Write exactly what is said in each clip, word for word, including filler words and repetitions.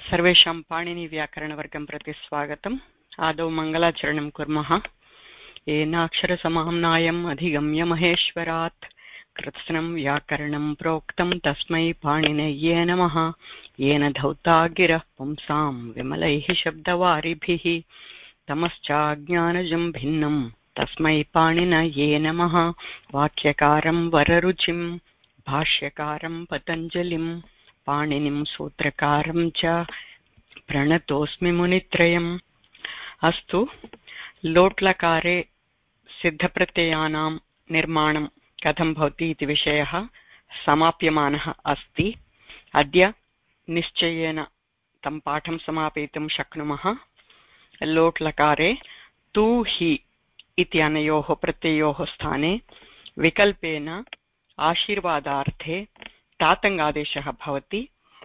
सर्वेषां पाणिनिव्याकरणवर्गं प्रति स्वागतम्। आदौ मङ्गलाचरणं कुर्मः। येनाक्षरसमाम्नायम् अधिगम्य महेश्वरात् कृत्स्नं व्याकरणं प्रोक्तं तस्मै पाणिनये नमः। येन धौता गिरः पुंसां विमलैः शब्दवारिभिः तमश्चाज्ञानजं भिन्नं तस्मै पाणिनये नमः। वाक्यकारं वररुचिं भाष्यकारं पतञ्जलिं पाणिनिं सूत्रकारं च प्रणतोऽस्मि मुनित्रयम्। अस्तु, लोट्लकारे सिद्धप्रत्ययानां निर्माणं कथं भवति इति विषयः समाप्यमानः अस्ति। अद्य निश्चयेन तं पाठं समापयितुं शक्नुमः। लोट्लकारे तु हि इति अनयोः प्रत्ययोः स्थाने विकल्पेन आशीर्वादार्थे तातङ्गादेशः भवति।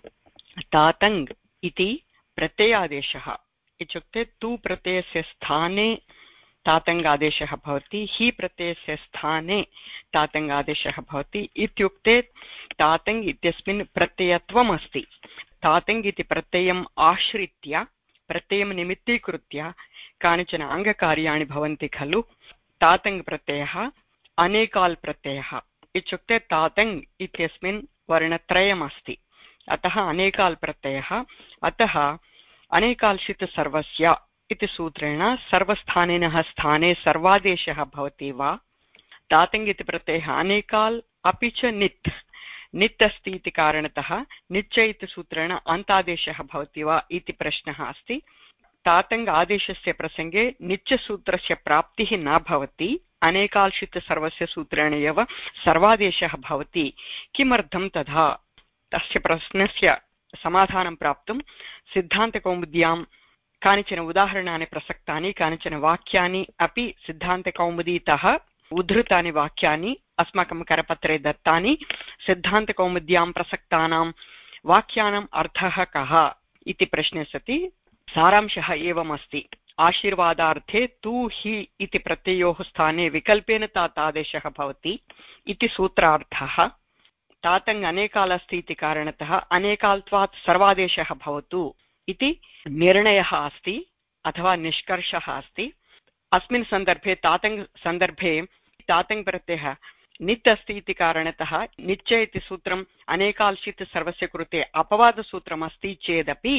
तातङ् इति प्रत्ययादेशः इत्युक्ते तु प्रत्ययस्य स्थाने तातङ्गादेशः भवति, हि प्रत्ययस्य स्थाने तातङ्गादेशः भवति। इत्युक्ते तातङ् इत्यस्मिन् प्रत्ययत्वम् अस्ति। तातङ् इति प्रत्ययम् आश्रित्य प्रत्ययं निमित्तीकृत्य कानिचन अङ्गकार्याणि भवन्ति खलु। तातङ् प्रत्ययः अनेकाल् प्रत्ययः इत्युक्ते तातङ् इत्यस्मिन् वर्णत्रयम् अस्ति, अतः अनेकाल् प्रत्ययः। अतः अनेकाल्शित् सर्वस्य इति सूत्रेण सर्वस्थानिनः स्थाने सर्वादेशः भवति वा। तातङ् इति प्रत्ययः अनेकाल् अपि च नित् नित् अस्ति इति कारणतः निच्च इति सूत्रेण अन्तादेशः भवति वा इति प्रश्नः अस्ति। तातङ् आदेशस्य प्रसङ्गे निच्चसूत्रस्य प्राप्तिः न भवति, अनेकाल्शित् सर्वस्य सूत्रेण एव सर्वादेशः भवति। किमर्थं तथा? तस्य प्रश्नस्य समाधानं प्राप्तुं सिद्धान्तकौमुद्यां कानिचन उदाहरणानि प्रसक्तानि, कानिचन वाक्यानि अपि सिद्धान्तकौमुदीतः उद्धृतानि वाक्यानि अस्माकं करपत्रे दत्तानि। सिद्धान्तकौमुद्यां प्रसक्तानां वाक्यानाम् अर्थः कः इति प्रश्ने सति सारांशः एवमस्ति। आशीर्वादार्थे तु हि इति प्रत्ययोः स्थाने विकल्पेन तातादेशः भवति इति सूत्रार्थः। तातङ् अनेकाल् अस्ति इति कारणतः अनेकाल्त्वात् सर्वादेशः भवतु इति निर्णयः अस्ति अथवा निष्कर्षः अस्ति। अस्मिन् सन्दर्भे तातङ् सन्दर्भे तातङ् प्रत्ययः नित् अस्ति इति कारणतः निच्च इति सूत्रम् अनेकाल्शित् सर्वस्य कृते अपवादसूत्रम् अस्ति चेदपि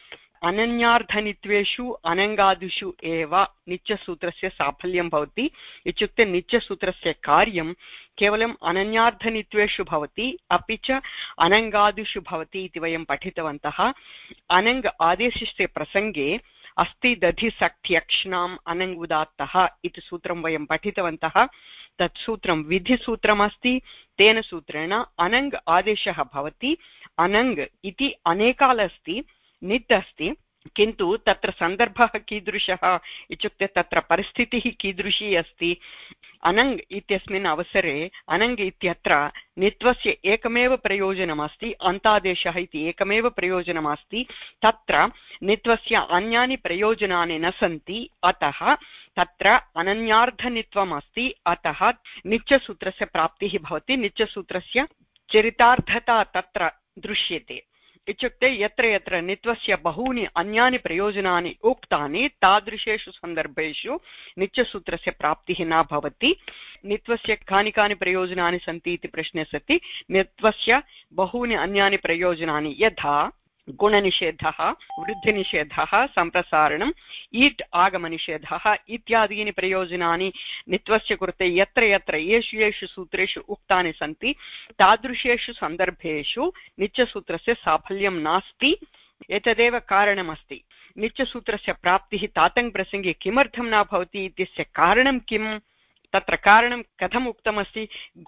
अनन्यार्थनित्वेषु अनङ्गादिषु एव नित्यसूत्रस्य साफल्यं भवति। इत्युक्ते नित्यसूत्रस्य कार्यं केवलम् अनन्यार्थनित्वेषु भवति, अपि च अनङ्गादिषु भवति इति वयं पठितवन्तः। अनङ्ग आदेशस्य प्रसङ्गे अस्ति दधि सक्त्यक्ष्णाम् अनङ् उदात्तः इति सूत्रं वयं पठितवन्तः। तत् सूत्रं विधिसूत्रमस्ति। तेन सूत्रेण अनङ् आदेशः भवति। अनङ् इति अनेकाल् अस्ति, नित् अस्ति, किन्तु तत्र सन्दर्भः कीदृशः इत्युक्ते तत्र परिस्थितिः कीदृशी अस्ति। अनङ् इत्यस्मिन् अवसरे अनङ् इत्यत्र नित्वस्य एकमेव प्रयोजनमस्ति, अन्तादेशः इति एकमेव प्रयोजनमस्ति। तत्र नित्वस्य अन्यानि प्रयोजनानि न सन्ति, अतः तत्र अनन्यार्थनित्वम् अस्ति। अतः नित्यसूत्रस्य प्राप्तिः भवति, नित्यसूत्रस्य चरितार्थता तत्र दृश्यते। इत्युक्ते यत्र यत्र नित्वस्य बहूनि अन्यानि प्रयोजनानि उक्तानि तादृशेषु सन्दर्भेषु नित्यसूत्रस्य प्राप्तिः न भवति। नित्वस्य कानि कानि प्रयोजनानि सन्ति इति प्रश्ने सति नित्वस्य बहूनि अन्यानि प्रयोजनानि, यथा गुणनिषेधः, वृद्धिनिषेधः, सम्प्रसारणम्, ईट् आगमनिषेधः इत्यादीनि प्रयोजनानि नित्वस्य कृते यत्र यत्र येषु येषु सूत्रेषु उक्तानि सन्ति तादृशेषु सन्दर्भेषु नित्यसूत्रस्य साफल्यं नास्ति। एतदेव कारणमस्ति। नित्यसूत्रस्य प्राप्तिः तातङ् प्रसङ्गे किमर्थं न भवति इत्यस्य कारणं किम्? तत्र कारणं कथम् उक्तमस्ति?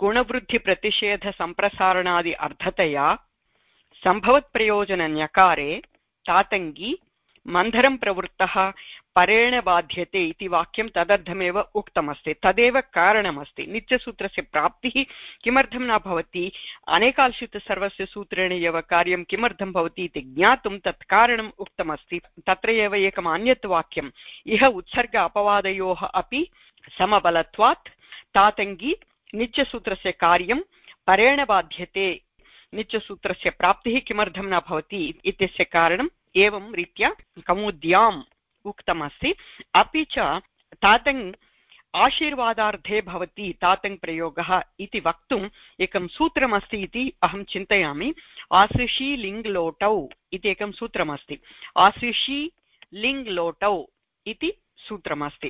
गुणवृद्धिप्रतिषेधसम्प्रसारणादि अर्थतया सम्भवत्प्रयोजनन्यकारे तातङ्गी मन्धरं प्रवृत्तः परेण बाध्यते इति वाक्यं तदर्थमेव उक्तमस्ति। तदेव कारणमस्ति। नित्यसूत्रस्य प्राप्तिः किमर्थं न भवति, अनेकाल्शित् सर्वस्य सूत्रेण एव कार्यं किमर्थं भवति इति ज्ञातुं तत् कारणम् उक्तमस्ति। तत्र एव एकम् अन्यत् वाक्यम्, इह उत्सर्ग अपवादयोः अपि समबलत्वात् तातङ्गी नित्यसूत्रस्य कार्यं परेण बाध्यते नित्यसूत्रस्य प्राप्तिः किमर्थं न भवति इत्यस्य कारणम् एवं रीत्या कौमुद्याम् उक्तमस्ति। अपि च तातङ् आशीर्वादार्थे भवति तातङ् प्रयोगः इति वक्तुम् एकं सूत्रमस्ति इति अहं चिन्तयामि। आसृषि लिङ् लोटौ इति एकं सूत्रमस्ति। आसृषि लिङ् लोटौ इति सूत्रमस्ति।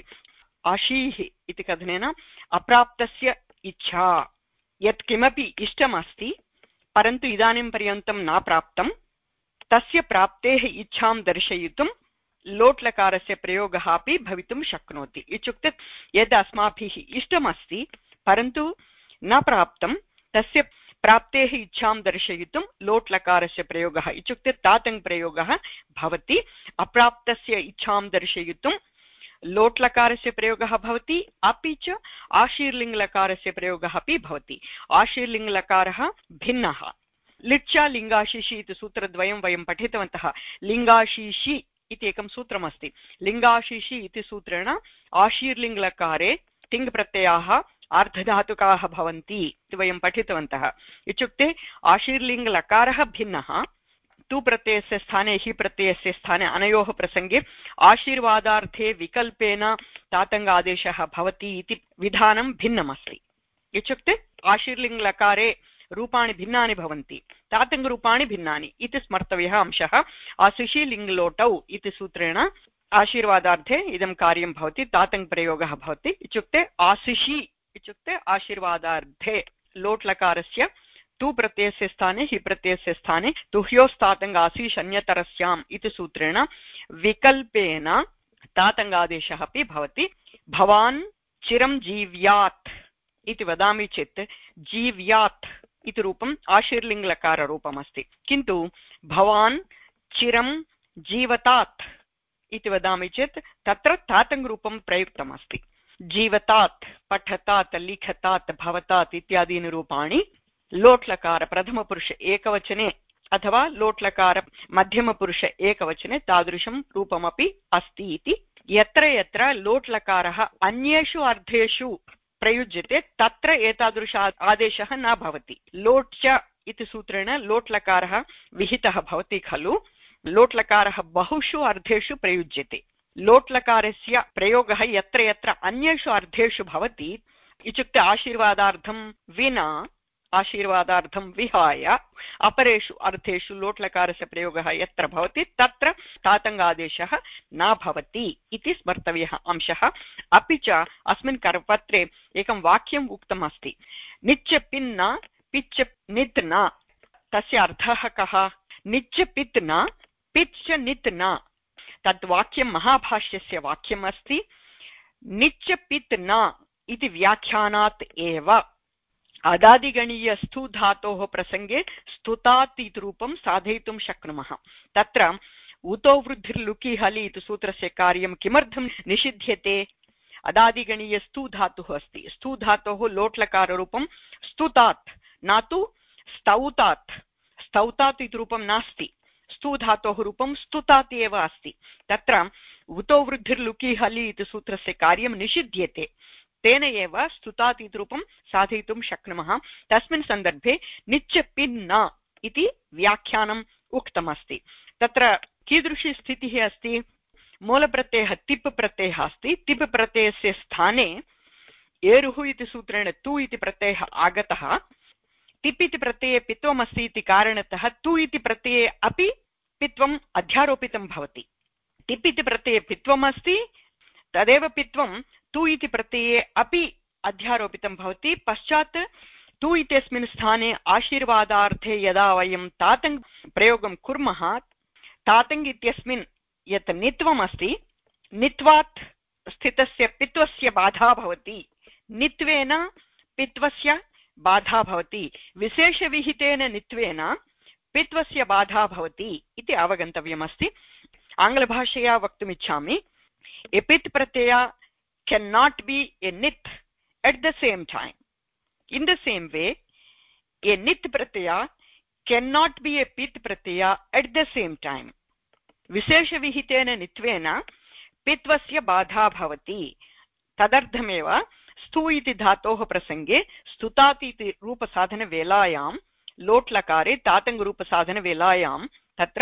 आशीः इति कथनेन अप्राप्तस्य इच्छा, यत् किमपि इष्टमस्ति परन्तु इदानीं पर्यन्तं न प्राप्तं, तस्य प्राप्तेः इच्छां दर्शयितुं लोट् लकारस्य प्रयोगः अपि भवितुं शक्नोति। इत्युक्ते यद् अस्माभिः इष्टमस्ति परन्तु न प्राप्तं, तस्य प्राप्तेः इच्छां दर्शयितुं लोट् लकारस्य प्रयोगः इत्युक्ते तातङ् प्रयोगः भवति। अप्राप्तस्य इच्छां दर्शयितुं लोट् लकारस्य प्रयोगः भवति। अपि च आशीर्लिङ् लकारस्य प्रयोगः अपि भवति। आशीर्लिङ् लकारः भिन्नः। लिच्चा लिङ्गाशिषि इति सूत्रद्वयं वयं पठितवन्तः। लिङ्गाशिषि इति एकं सूत्रमस्ति। लिङ्गाशिषि इति सूत्रेण आशीर्लिङ् लकारे तिङ् प्रत्ययाः आर्धधातुकाः भवन्ति इति वयं पठितवन्तः। इत्युक्ते आशीर्लिङ् लकारः भिन्नः, तु प्रत्ययस्य स्थाने हि प्रत्ययस्य स्थाने अनयोः प्रसङ्गे आशीर्वादार्थे विकल्पेन तातङ्गादेशः भवति इति विधानं भिन्नमस्ति। इत्युक्ते आशीर्लिङ् लकारे रूपाणि भिन्नानि भवन्ति, तातङ् रूपाणि भिन्नानि इति स्मर्तव्यः अंशः। आशिषि लिङ् लोटौ इति सूत्रेण आशीर्वादार्थे इदं कार्यं भवति, तातङ् प्रयोगः भवति। इत्युक्ते आशिषि इत्युक्ते आशीर्वादार्थे लोट् लकारस्य तु प्रत्ययस्य स्थाने हि प्रत्ययस्य स्थाने तुह्योस्तातङ्ग आशीष अन्यतरस्याम् इति सूत्रेण विकल्पेन तातङ्गादेशः अपि भवति। भवान् चिरं जीव्यात् इति वदामि चेत् जीव्यात् इति रूपम् आशीर्लिङ् लकाररूपमस्ति, किन्तु भवान् चिरं जीवतात् इति वदामि चेत् तत्र तातङ् रूपं प्रयुक्तमस्ति। जीवतात्, पठतात्, लिखतात्, भवतात् इत्यादीनि रूपाणि लोट् लकार प्रथमपुरुष एकवचने अथवा लोट् लकार मध्यमपुरुष एकवचने तादृशं रूपमपि अस्ति इति। यत्र यत्र लोट् लकारः अन्येषु अर्थेषु प्रयुज्यते तत्र एतादृश आदेशः न भवति। लोट् च इति सूत्रेण लोट् लकारः विहितः भवति खलु। लोट् लकारः बहुषु अर्थेषु प्रयुज्यते। लोट् लकारस्य प्रयोगः यत्र यत्र अन्येषु अर्थेषु भवति, इत्युक्ते आशीर्वादार्थं विना, आशीर्वादार्थं विहाय अपरेषु अर्थेषु लोट् लकारस्य प्रयोगः यत्र भवति तत्र तातङ्गादेशः न भवति इति स्मर्तव्यः अंशः। अपि च अस्मिन् करपत्रे एकं वाक्यम् उक्तमस्ति, निच्च पिन्न पिच्च नित् न। तस्य अर्थः कः? निच्च पित् न, पिच्च नित् न। तद् वाक्यं महाभाष्यस्य वाक्यम् अस्ति। निच्च पित् न इति व्याख्यानात् एव अदादिगणीय स्तु धातोः प्रसङ्गे स्तुतात् इति रूपं साधयितुं शक्नुमः। तत्र उतो वृद्धिर्लुकि हलि इति सूत्रस्य कार्यं किमर्थं निषिध्यते? अदादिगणीय स्तु धातुः अस्ति। स्तु धातोः लोट् लकाररूपं स्तुतात्, न तु स्तौतात्। स्तौतात् इति रूपं नास्ति, स्तु धातोः रूपं स्तुतात् एव अस्ति। तत्र उतो वृद्धिर्लुकि हलि इति सूत्रस्य कार्यं निषिध्यते, तेन एव स्तुतात् इति रूपं साधयितुं शक्नुमः। तस्मिन् सन्दर्भे निच्च पिन्न इति व्याख्यानम् उक्तमस्ति। तत्र कीदृशी स्थितिः अस्ति? मूलप्रत्ययः तिप् प्रत्ययः अस्ति। तिप् प्रत्ययस्य स्थाने एरुः इति सूत्रेण तु इति प्रत्ययः आगतः। तिप् इति प्रत्यये पित्वमस्ति इति कारणतः तु इति प्रत्यये अपि पित्वम् अध्यारोपितं भवति। तिप् इति प्रत्यये पित्वमस्ति, तदेव पित्वं तु इति प्रत्यये अपि अध्यारोपितं भवति। पश्चात् तु इत्यस्मिन् स्थाने आशीर्वादार्थे यदा वयं तातङ् प्रयोगं कुर्मः, तातङ् इत्यस्मिन् यत् नित्वम् अस्ति, नित्वात् स्थितस्य पित्वस्य बाधा भवति। नित्वेन पित्वस्य बाधा भवति। विशेषविहितेन नित्वेन पित्वस्य बाधा भवति इति अवगन्तव्यमस्ति। आङ्ग्लभाषया वक्तुमिच्छामि, a pit pratyaya cannot be a nit at the same time. In the same way, a nit pratyaya cannot be a pit pratyaya at the same time. Vishesha vihitena nitvena pitvasya badha bhavati. Tadarthamev stu iti dhatoh prasange stutat iti rupa sadhana velayam lot lakare tatang rupa sadhana velayam tatra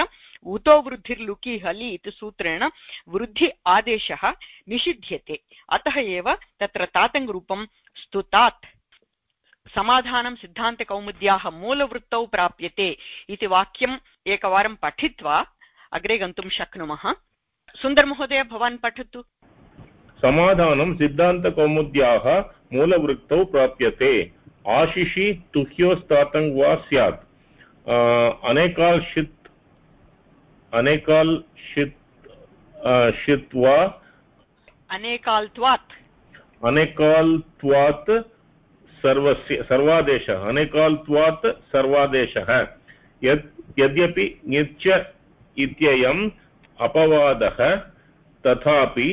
उतो वृद्धिर्लुकि हलि इति सूत्रेण वृद्धि आदेशः निषिध्यते। अतः एव तत्र तातङ्गरूपं स्तुतात् समाधानं सिद्धान्तकौमुद्याः मूलवृत्तौ प्राप्यते इति वाक्यम् एकवारं पठित्वा अग्रे गन्तुं शक्नुमः। सुन्दर महोदय, भवान् पठतु। समाधानं सिद्धान्तकौमुद्याः मूलवृत्तौ प्राप्यते। आशिषि तुह्योस्तातं वा स्यात्। अनेकाल्शित् अनेकाल्शित् शित् वा अनेकाल्त्वात् अनेकाल्त्वात् सर्वस्य सर्वादेशः अनेकाल्त्वात् सर्वादेशः। यद् यद्यपि ङिच्च इत्ययम् अपवादः तथापि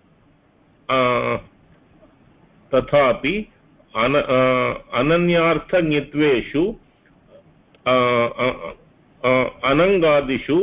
तथापि अन अनन्यार्थङित्वेषु अनङ्गादिषु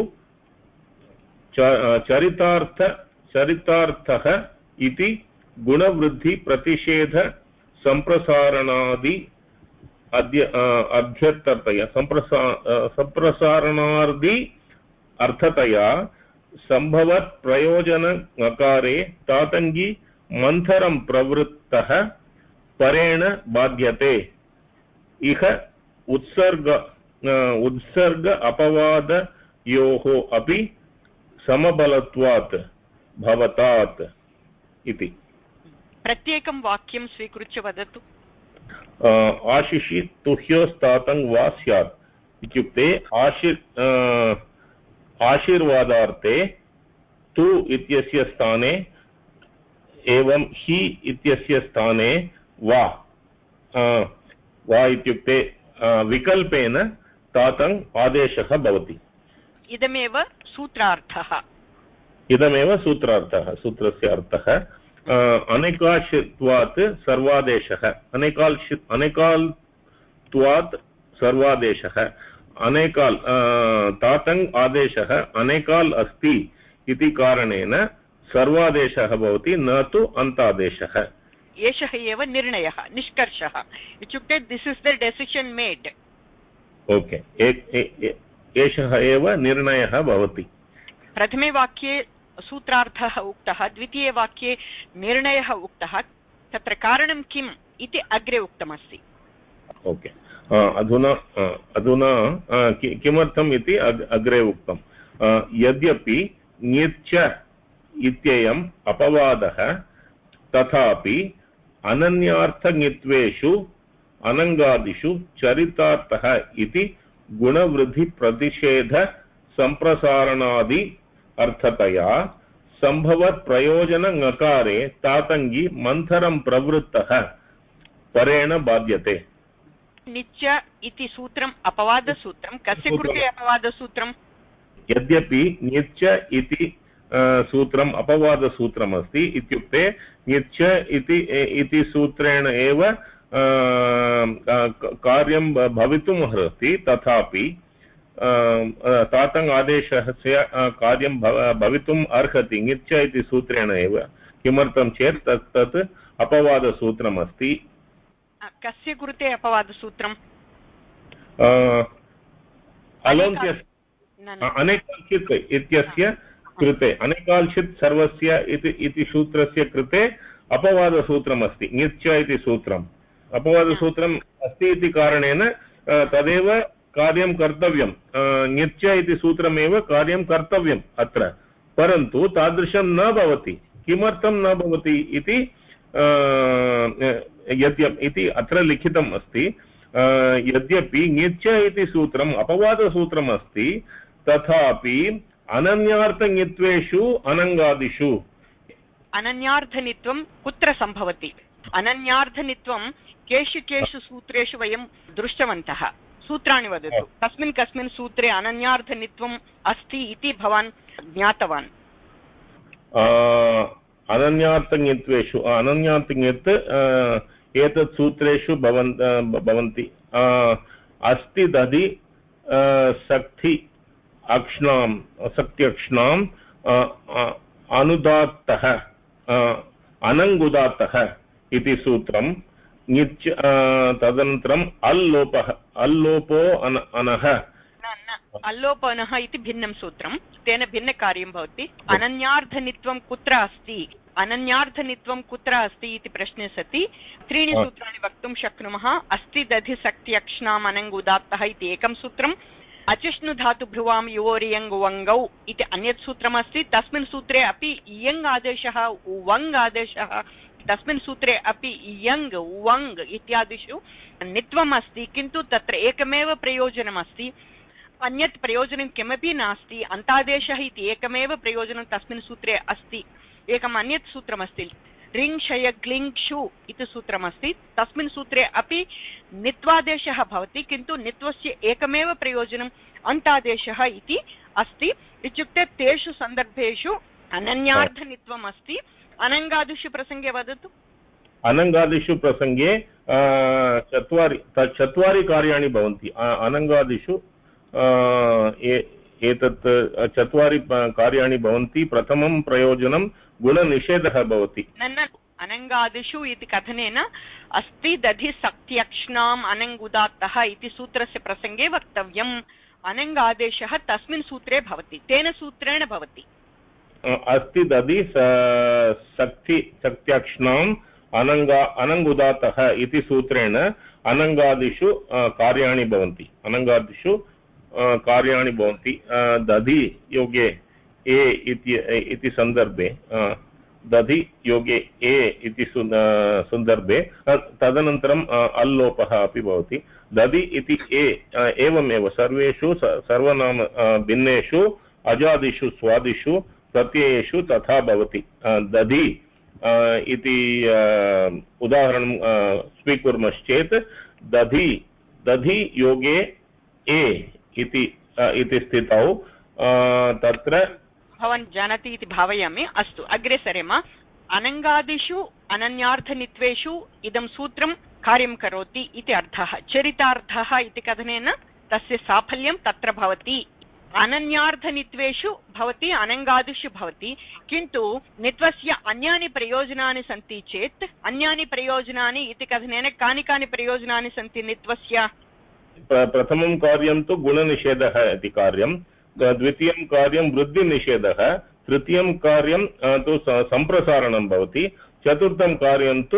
चरितार्थ चरितार्थः इति गुणवृद्धि प्रतिषेध संप्रसारणादि अद्य अध्यर्थतया संप्रसा संप्रसारणादि अर्थतया संभवत् प्रयोजन नकारे तातंगी मंथरं प्रवृत्तः परेण बाध्यते। इह उत्सर्ग उत्सर्ग अपवादयोः अपि समबलत्वात् भवतात् इति। प्रत्येकं वाक्यं स्वीकृत्य वदतु। आशिषि तुह्योस्तातं वा स्यात् इत्युक्ते आशीर् आशीर्वादार्थे तु इत्यस्य स्थाने एवं हि इत्यस्य स्थाने वा वा इत्युक्ते विकल्पेन तातङ् आदेशः भवति। इदमेव सूत्रार्थः इदमेव सूत्रार्थः सूत्रस्य अर्थः। अनेकाल्त्वात् सर्वादेशः अनेकाल् अनेकाल्त्वात् सर्वादेशः अनेकाल् तातङ् आदेशः अनेकाल् अस्ति इति कारणेन सर्वादेशः भवति, न तु अन्तादेशः। एषः एव निर्णयः, निष्कर्षः इत्युक्ते this is the decision made. Okay, एषः एव निर्णयः भवति। प्रथमे वाक्ये सूत्रार्थः उक्तः, द्वितीये वाक्ये निर्णयः उक्तः। तत्र कारणं किम् इति अग्रे उक्तमस्ति। ओके, अधुना अधुना किमर्थम् इति अग्रे उक्तं। यद्यपि ङिच्च इत्ययम् अपवादः तथापि अनन्यार्थङित्वेषु अनङ्गादिषु चरितार्थः इति गुणवृद्धिप्रतिषेध संप्रसारणादि अर्थतया संभवत् प्रयोजन ङकारे तातङ्गी मंथरं प्रवृत्तः परेण बाध्यते। निच्च इति सूत्रम् अपवादसूत्रं। कस्य कृते अपवादसूत्रं? यद्यपि ङिच्च इति सूत्रम् अपवादसूत्रम् अस्ति, इत्युक्ते ङिच्च इति इति सूत्रेण एव कार्यं भवितुम् अर्हति, तथापि तातङ् आदेशस्य कार्यं भवितुम् अर्हति ङिच्च इति सूत्रेण एव। किमर्थं चेत् तत् तत् अपवादसूत्रम् अस्ति। कस्य कृते अपवादसूत्रम्? अलोन्त्यस्य अनेकाल्चित् इत्यस्य कृते, अनेकाल्चित् सर्वस्य इति सूत्रस्य कृते अपवादसूत्रम् अस्ति ङिच्च इति सूत्रम्। अपवादसूत्रम् अस्ति इति कारणेन तदेव कार्यं कर्तव्यं, ङिच्च इति सूत्रमेव कार्यं कर्तव्यम् अत्र, परन्तु तादृशं न भवति। किमर्थं न भवति इति यद्यप् इति अत्र लिखितम् अस्ति। यद्यपि ङिच्च इति सूत्रम् अपवादसूत्रम् अस्ति, तथापि अनन्यार्थङित्वेषु अनङ्गादिषु अनन्यार्थनित्वं कुत्र सम्भवति? अनन्यार्थनित्वं केषु केषु सूत्रेषु वयं दृष्टवन्तः? सूत्राणि वदतु। कस्मिन् कस्मिन् सूत्रे अनन्यार्थनित्वम् अस्ति इति भवान् ज्ञातवान्? अनन्यार्थङित्वेषु अनन्यार्थङित् एतत् सूत्रेषु भवन्ति। अस्ति दधि शक्ति अक्ष्णाम् शक्त्यक्ष्णाम् अनुदात्तः अनङ्गुदात्तः इति सूत्रं। ङिच् तदनन्तरम् अल् लोपः अल् लोपो अन अनः अल्लोपनः इति भिन्नं सूत्रं, तेन भिन्नकार्यं भवति। अनन्यार्थनित्वं कुत्र अस्ति, अनन्यार्थनित्वं कुत्र अस्ति इति प्रश्ने सति त्रीणि सूत्राणि वक्तुं शक्नुमः। अस्ति दधि सक्त्यक्ष्णाम् अनङ् उदात्तः इति एकं सूत्रम्, अचिष्णु धातु भ्रुवां युवोरियङ् वङ्गौ इति अन्यत् सूत्रमस्ति। तस्मिन् सूत्रे अपि इयङ् आदेशः वङ् आदेशः, तस्मिन् सूत्रे अपि इयङ् वङ् इत्यादिषु नित्वम् अस्ति, किन्तु तत्र एकमेव प्रयोजनमस्ति, अन्यत् प्रयोजनं किमपि नास्ति। अन्तादेशः इति एकमेव प्रयोजनं तस्मिन् सूत्रे अस्ति। एकम् अन्यत् सूत्रमस्ति रिङ् शय ग्लिङ् शु इति सूत्रमस्ति, तस्मिन् सूत्रे अपि नित्वादेशः भवति, किन्तु नित्वस्य एकमेव प्रयोजनम् अन्तादेशः इति अस्ति। इत्युक्ते तेषु सन्दर्भेषु अनन्यार्थनित्वम् अस्ति। अनङ्गादिषु प्रसङ्गे वदतु। अनङ्गादिषु प्रसङ्गे चत्वारि चत्वारि कार्याणि भवन्ति। अनङ्गादिषु एतत् चत्वारि कार्याणि भवन्ति। प्रथमं प्रयोजनं गुणनिषेधः भवति। न अनङ्गादिषु इति कथनेन अस्ति दधि सक्त्यक्ष्णाम् अनङ् उदात्तः इति सूत्रस्य प्रसङ्गे वक्तव्यम्। अनङ्गादेशः तस्मिन् सूत्रे भवति, तेन सूत्रेण भवति। अस्ति दधि सक्ति सक्त्यक्ष्णाम् अनङ्गा अनङ् उदात्तः इति सूत्रेण अनङ्गादिषु कार्याणि भवन्ति। अनङ्गादिषु कार्याणि भवन्ति। दधि योगे ए इति सन्दर्भे, दधि योगे ए इति सन्दर्भे तदनन्तरम् अल्लोपः अपि भवति। दधि इति ए एवमेव सर्वेषु सर्वनाम भिन्नेषु अजादिषु स्वादिषु प्रत्ययेषु तथा भवति। दधि इति उदाहरणं स्वीकुर्मश्चेत् दधि दधि योगे ए इति स्थितौ तत्र भवान् जानाति इति भावयामि। अस्तु, अग्रे सरेम। अनङ्गादिषु अनन्यार्थनित्वेषु इदं सूत्रं कार्यं करोति इति अर्थः। चरितार्थः इति कथनेन तस्य साफल्यं तत्र भवति। अनन्यार्थनित्वेषु भवति, अनङ्गादिषु भवति, किन्तु नित्वस्य अन्यानि प्रयोजनानि सन्ति चेत्, अन्यानि प्रयोजनानि इति कथनेन कानि कानि प्रयोजनानि सन्ति नित्वस्य? प्रथमं कार्यं तु गुणनिषेधः इति कार्यं, द्वितीयं कार्यं वृद्धिनिषेधः, तृतीयं कार्यं तु सम्प्रसारणं भवति, चतुर्थं कार्यं तु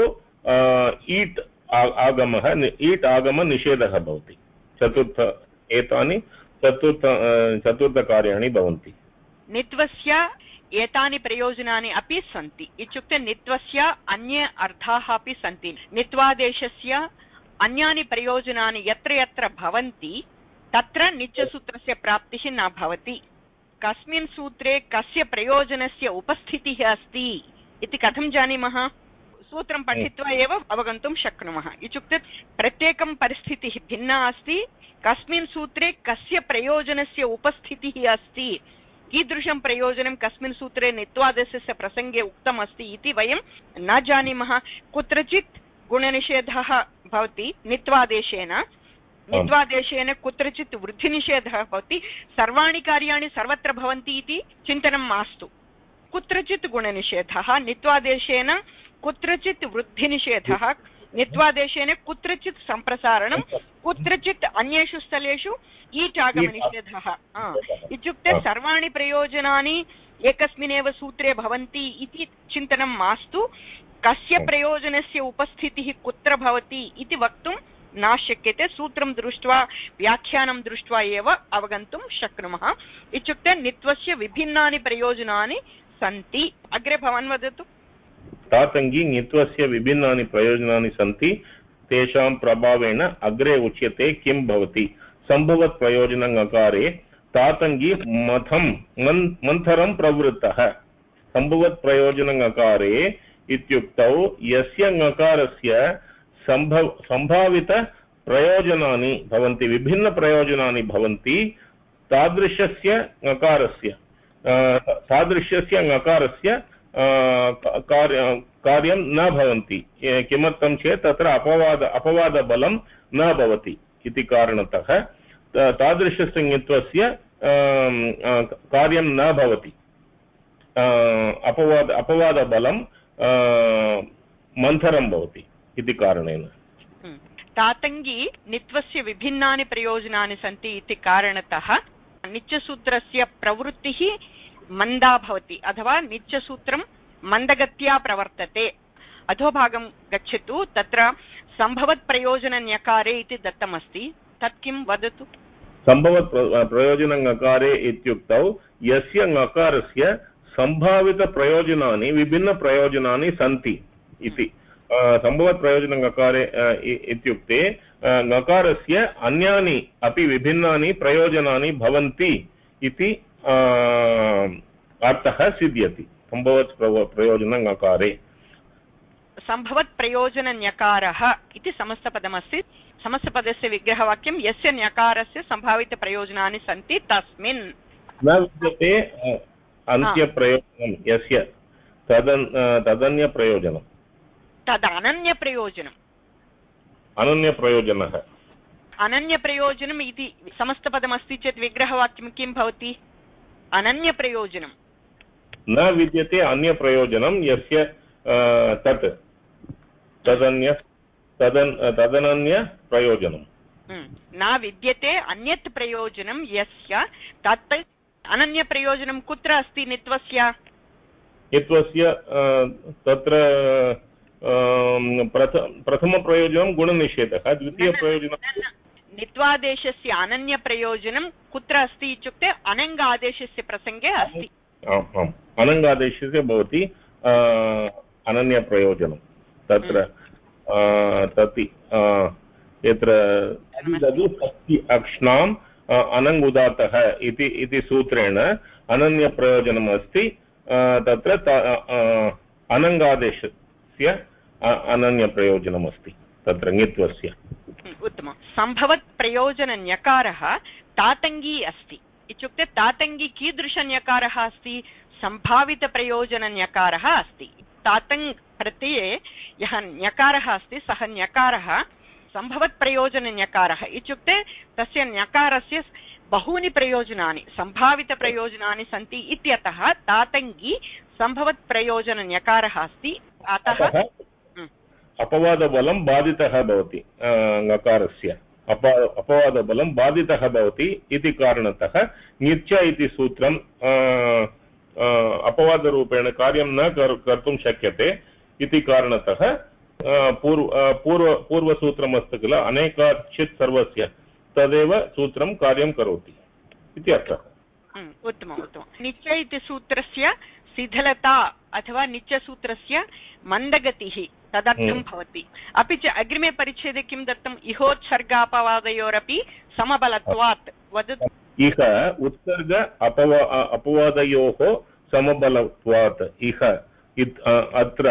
ईट् आगमः ईट् आगमनिषेधः भवति। चतुर्थ एतानि चतुर्थ चतुर्थकार्याणि भवन्ति। नित्वस्य एतानि प्रयोजनानि अपि सन्ति, इत्युक्ते नित्वस्य अन्ये अर्थाः अपि सन्ति। नित्वादेशस्य अन्यानि प्रयोजनानि यत्र यत्र भवन्ति तत्र नित्यसूत्रस्य प्राप्तिः न भवति। कस्मिन् सूत्रे कस्य प्रयोजनस्य उपस्थितिः अस्ति इति कथं जानीमः? सूत्रं पठित्वा एव अवगन्तुं शक्नुमः। इत्युक्ते प्रत्येकं परिस्थितिः भिन्ना अस्ति, कस्मिन् सूत्रे कस्य प्रयोजनस्य उपस्थितिः अस्ति, कीदृशं प्रयोजनं कस्मिन् सूत्रे नित्वादेशस्य प्रसङ्गे उक्तम् अस्ति इति वयं न जानीमः। कुत्रचित् गुणनिषेधः भवति नित्वादेशेन, नित्वादेशेन कुत्रचित् वृद्धिनिषेधः भवति। सर्वाणि कार्याणि सर्वत्र भवन्ति इति चिन्तनं मास्तु। कुत्रचित् गुणनिषेधः नित्वादेशेन, कुत्रचित् वृद्धिनिषेधः नित्वादेशेन, कुत्रचित् सम्प्रसारणं, कुत्रचित् अन्येषु स्थलेषु ईट् आगमनिषेधः। इत्युक्ते सर्वाणि प्रयोजनानि एकस्मिन्नेव सूत्रे भवन्ति इति चिन्तनं मास्तु। कस्य प्रयोजनस्य उपस्थितिः कुत्र भवति इति वक्तुं न शक्यते। सूत्रं दृष्ट्वा व्याख्यानं दृष्ट्वा एव अवगन्तुं शक्नुमः। इत्युक्ते नित्वस्य विभिन्नानि प्रयोजनानि सन्ति। अग्रे भवान् वदतु। तातङ्गी नित्वस्य विभिन्नानि प्रयोजनानि सन्ति, तेषां प्रभावेण अग्रे उच्यते किं भवति। सम्भवत् प्रयोजनङकारे तातङ्गी मथं मन्थरं प्रवृत्तः। सम्भवत् प्रयोजनङकारे इत्युक्तौ यस्य ङकारस्य सम्भव सम्भावित प्रयोजनानि भवन्ति, विभिन्नप्रयोजनानि भवन्ति, तादृशस्य ङकारस्य तादृशस्य ङकारस्य कार्यं न भवन्ति। किमर्थं चेत् तत्र अपवाद अपवादबलं न भवति इति कारणतः तादृशस्य ङत्वस्य कार्यं न भवति। अपवाद अपवादबलं मन्थरं भवति इति कारणेन। तातङ्गी नित्वस्य विभिन्नानि प्रयोजनानि सन्ति इति कारणतः नित्यसूत्रस्य प्रवृत्तिः मन्दा भवति अथवा नित्यसूत्रं मन्दगत्या प्रवर्तते। अधोभागं गच्छतु, तत्र सम्भवत् प्रयोजनन्यकारे इति दत्तमस्ति, तत् किं वदतु। सम्भवत् प्रयोजनङ्यकारे इत्युक्तौ यस्य ङकारस्य सम्भावितप्रयोजनानि विभिन्नप्रयोजनानि सन्ति इति। सम्भवत् प्रयोजनङ्यकारे इत्युक्ते ङकारस्य अन्यानि अपि विभिन्नानि प्रयोजनानि भवन्ति इति अर्थः सिद्ध्यति सम्भवत् प्रयोजनङ्यकारे। सम्भवत् प्रयोजनन्यकारः इति समस्तपदमस्ति। समस्तपदस्य विग्रहवाक्यं यस्य न्यकारस्य सम्भावितप्रयोजनानि सन्ति तस्मिन् न विद्यते अन्त्यप्रयोजनं यस्य तदन् तदन्यप्रयोजनं तदनन्यप्रयोजनम् अनन्यप्रयोजनः अनन्यप्रयोजनम् इति समस्तपदमस्ति चेत् विग्रहवाक्यं किं भवति? अनन्यप्रयोजनं। न विद्यते अन्यप्रयोजनं यस्य तत् तदन्य तदन् तदनन्यप्रयोजनं न विद्यते अन्यत् प्रयोजनं यस्य तत् अनन्यप्रयोजनं कुत्र अस्ति? नित्वस्य नित्वस्य तत्र प्रथमप्रयोजनं गुणनिषेधः, द्वितीयप्रयोजनं नित्वादेशस्य अनन्यप्रयोजनं कुत्र अस्ति इत्युक्ते अनङ्गादेशस्य प्रसङ्गे अस्ति। आम् आम् अनङ्गादेशस्य भवति अनन्यप्रयोजनं तत्र तति यत्र अक्ष्णाम् अनङ् उदात्तः इति इति सूत्रेण अनन्यप्रयोजनम् अस्ति। तत्र अनङ्गादेशस्य अनन्यप्रयोजनम् अस्ति तत्र ङित्वस्य। उत्तमं। सम्भवत् प्रयोजनन्यकारः तातङ्गी अस्ति इत्युक्ते तातङ्गी कीदृशन्यकारः अस्ति? सम्भावितप्रयोजनन्यकारः अस्ति। तातङ् प्रत्यये यः न्यकारः अस्ति सः न्यकारः सम्भवत् प्रयोजनन्यकारः इत्युक्ते तस्य न्यकारस्य बहूनि प्रयोजनानि सम्भावितप्रयोजनानि सन्ति इत्यतः तातङ्गी सम्भवत् प्रयोजनन्यकारः अस्ति। अतः अपवादबलं बाधितः भवति ङकारस्य अप अपवादबलं बाधितः भवति इति कारणतः ङिच्च इति सूत्रं अपवादरूपेण कार्यं न कर्तुं शक्यते इति कारणतः पूर्व पूर्व पूर्वसूत्रमस्ति किल अनेकाचित् सर्वस्य तदेव सूत्रं कार्यं करोति इति अर्थः। उत्तमम् उत्तमं। निच्च इति सूत्रस्य शिथिलता अथवा नित्यसूत्रस्य मन्दगतिः तदर्थं भवति। अपि च अग्रिमे परिच्छेदे किं दत्तम्? इहोत्सर्गापवादयोरपि समबलत्वात् वदतु। इह उत्सर्ग अपवा अपवादयोः समबलत्वात् इह अत्र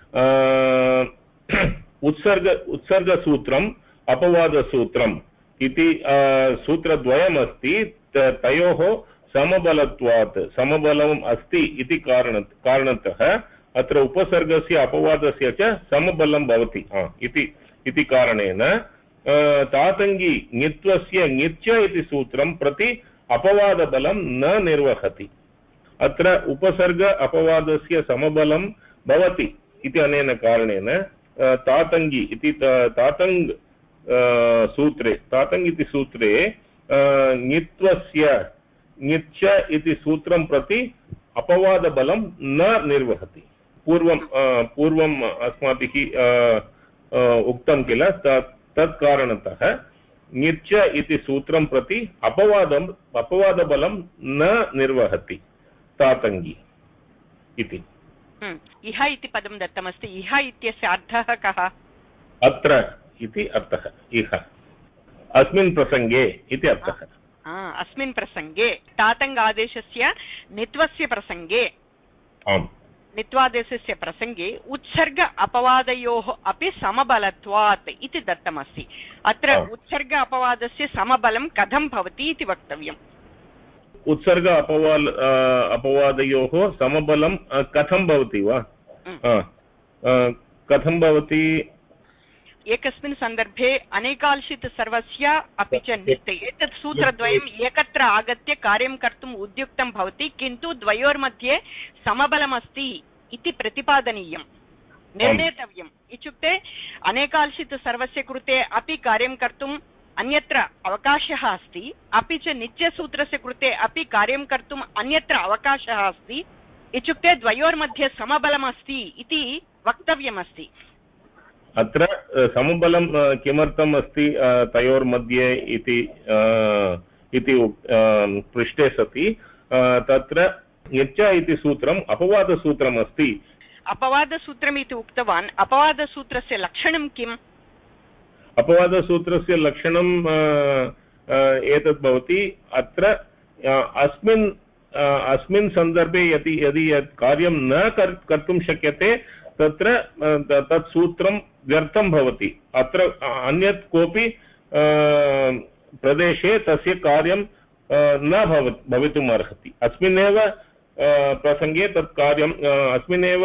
उत्सर्ग उत्सर्गसूत्रम् अपवादसूत्रम् इति सूत्रद्वयमस्ति। तयोः समबलत्वात् समबलम् अस्ति इति कारण कारणतः अत्र उपसर्गस्य अपवादस्य च समबलं भवति इति इति कारणेन तातङ्गी ङित्वस्य ङिच्च इति सूत्रं प्रति अपवादबलं न निर्वहति। अत्र उपसर्ग अपवादस्य समबलं भवति इति अनेन कारणेन तातङ्गी इति तातङ्ग् सूत्रे तातङ्ग् इति सूत्रे ङित्वस्य ङिच्च इति सूत्रं प्रति अपवादबलं न निर्वहति। पूर्वं पूर्वम् अस्माभिः उक्तं किल तत् कारणतः ङिच्च इति सूत्रं प्रति अपवादम् अपवादबलं न निर्वहति तातङ्गी इति। इह इति पदं दत्तमस्ति। इह इत्यस्य अर्थः कः? अत्र इति अर्थः। इह अस्मिन् प्रसङ्गे इति अर्थः। अस्मिन् प्रसङ्गे तातङ्गादेशस्य नित्वस्य प्रसङ्गे आम् नित्वादेशस्य प्रसङ्गे उत्सर्ग अपवादयोः अपि समबलत्वात् इति दत्तमस्ति। अत्र उत्सर्ग अपवादस्य समबलं कथं भवति इति वक्तव्यम्। उत्सर्ग अपवाद अपवादयोः समबलं कथं भवति वा? कथं भवति? एकस्मिन् सन्दर्भे अनेकाल्शित् सर्वस्य अपि च नित्य एतत् सूत्रद्वयम् एकत्र आगत्य कार्यं कर्तुम् उद्युक्तं भवति, किन्तु द्वयोर्मध्ये समबलमस्ति इति प्रतिपादनीयं निर्णेतव्यम्। इत्युक्ते अनेकाल्शित् सर्वस्य कृते अपि कार्यं कर्तुम् अन्यत्र अवकाशः अस्ति, अपि च नित्यसूत्रस्य कृते अपि कार्यं कर्तुम् अन्यत्र अवकाशः अस्ति, इत्युक्ते द्वयोर्मध्ये समबलमस्ति इति वक्तव्यमस्ति। अत्र समबलं किमर्थम् अस्ति तयोर्मध्ये इति इति पृष्टे सति तत्र यच्च इति सूत्रम् अपवादसूत्रम् अस्ति। अपवादसूत्रम् इति उक्तवान्, अपवादसूत्रस्य लक्षणं किम्? अपवादसूत्रस्य लक्षणं एतत् भवति, अत्र अस्मिन् अस्मिन् सन्दर्भे यदि यदि यत् कार्यं न कर्तुं शक्यते तत्र तत् सूत्रं व्यर्थं भवति। अत्र अन्यत् कोऽपि प्रदेशे तस्य कार्यं न भव भवितुम् अर्हति। अस्मिन्नेव प्रसङ्गे तत् कार्यम् अस्मिन्नेव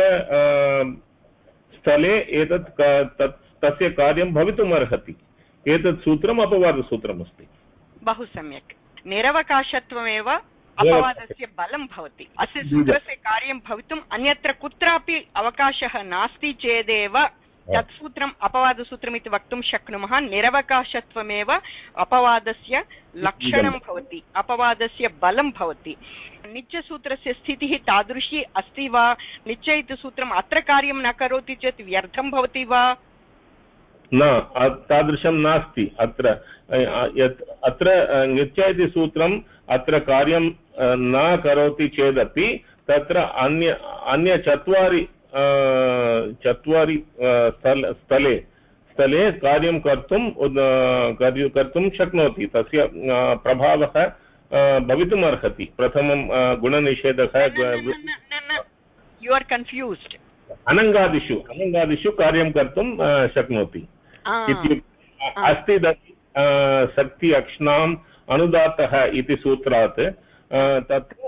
स्थले एतत् तस्य कार्यं भवितुम् अर्हति। एतत् सूत्रम् अपवादसूत्रमस्ति। बहु सम्यक्। निरवकाशत्वमेव अपवादस्य बलं भवति। अस्य सूत्रस्य कार्यं भवितुम् अन्यत्र कुत्रापि अवकाशः नास्ति चेदेव तत् सूत्रम् अपवादसूत्रम् इति वक्तुं शक्नुमः। निरवकाशत्वमेव अपवादस्य लक्षणं भवति, अपवादस्य बलं भवति। नित्यसूत्रस्य स्थितिः तादृशी अस्ति वा? नित्य इति सूत्रम् अत्र कार्यं न करोति चेत् व्यर्थं भवति वा? न, तादृशं नास्ति। अत्र यत् अत्र नित्य इति सूत्रम् अत्र कार्यं न करोति चेदपि तत्र अन्य अन्य चत्वारि चत्वारि स्थल स्थले स्थले कार्यं कर्तुं कर्तुं शक्नोति। तस्य प्रभावः भवितुम् अर्हति। प्रथमं गुणनिषेधः। यु आर् कन्फ्यूस्ड्। अनङ्गादिषु अनङ्गादिषु कार्यं कर्तुं शक्नोति अस्ति। शक्ति अक्ष्णाम् अनुदातः इति सूत्रात् तत्र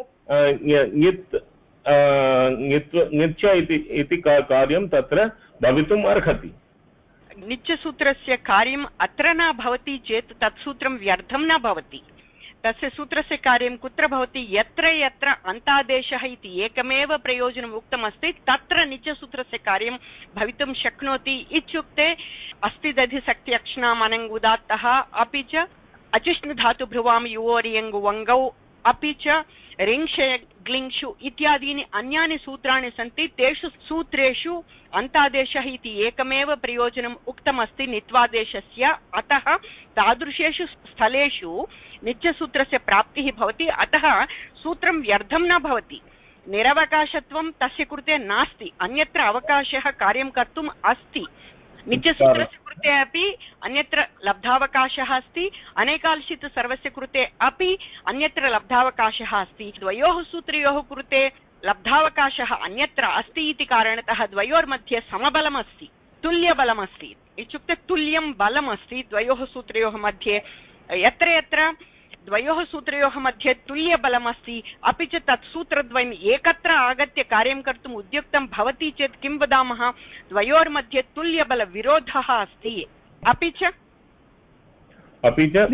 नित्य इति कार्यं तत्र भवितुम् अर्हति। नित्यसूत्रस्य कार्यम् अत्र न भवति चेत् तत् सूत्रं व्यर्थं न भवति। तस्य सूत्रस्य कार्यं कुत्र भवति? यत्र यत्र अन्तादेशः इति एकमेव प्रयोजनम् उक्तमस्ति तत्र नित्यसूत्रस्य कार्यं भवितुं शक्नोति। इत्युक्ते अस्ति दधि शक्ति अक्ष्णाम् अनङ्गुदात्तः, अपि च अचिष्णुधातुभ्रुवां युवोरियङ्गु वङ्गौ, अपि च रिङ्क्षय ग्लिङ्क्षु इत्यादीनि अन्यानि सूत्राणि सन्ति। तेषु सूत्रेषु अन्तादेशः इति एकमेव प्रयोजनम् उक्तमस्ति नित्वादेशस्य। अतः तादृशेषु स्थलेषु नित्यसूत्रस्य प्राप्तिः भवति। अतः सूत्रं व्यर्थं न भवति। निरवकाशत्वं तस्य कृते नास्ति, अन्यत्र अवकाशः कार्यं कर्तुम् अस्ति। नित्यसूत्रस्य कृते अपि अन्यत्र लब्धावकाशः अस्ति, अनेकाल्शित् सर्वस्य कृते अपि अन्यत्र लब्धावकाशः अस्ति। द्वयोः सूत्रयोः कृते लब्धावकाशः अन्यत्र अस्ति इति कारणतः द्वयोर्मध्ये समबलमस्ति, तुल्यबलमस्ति। इत्युक्ते तुल्यं बलमस्ति द्वयोः सूत्रयोः मध्ये। यत्र यत्र द्वयोः सूत्रयोः मध्ये तुल्यबलमस्ति, अपि च तत् सूत्रद्वयम् एकत्र आगत्य कार्यं कर्तुम् उद्युक्तं भवति चेत् किं वदामः? द्वयोर्मध्ये तुल्यबलविरोधः अस्ति। अपि च अपि च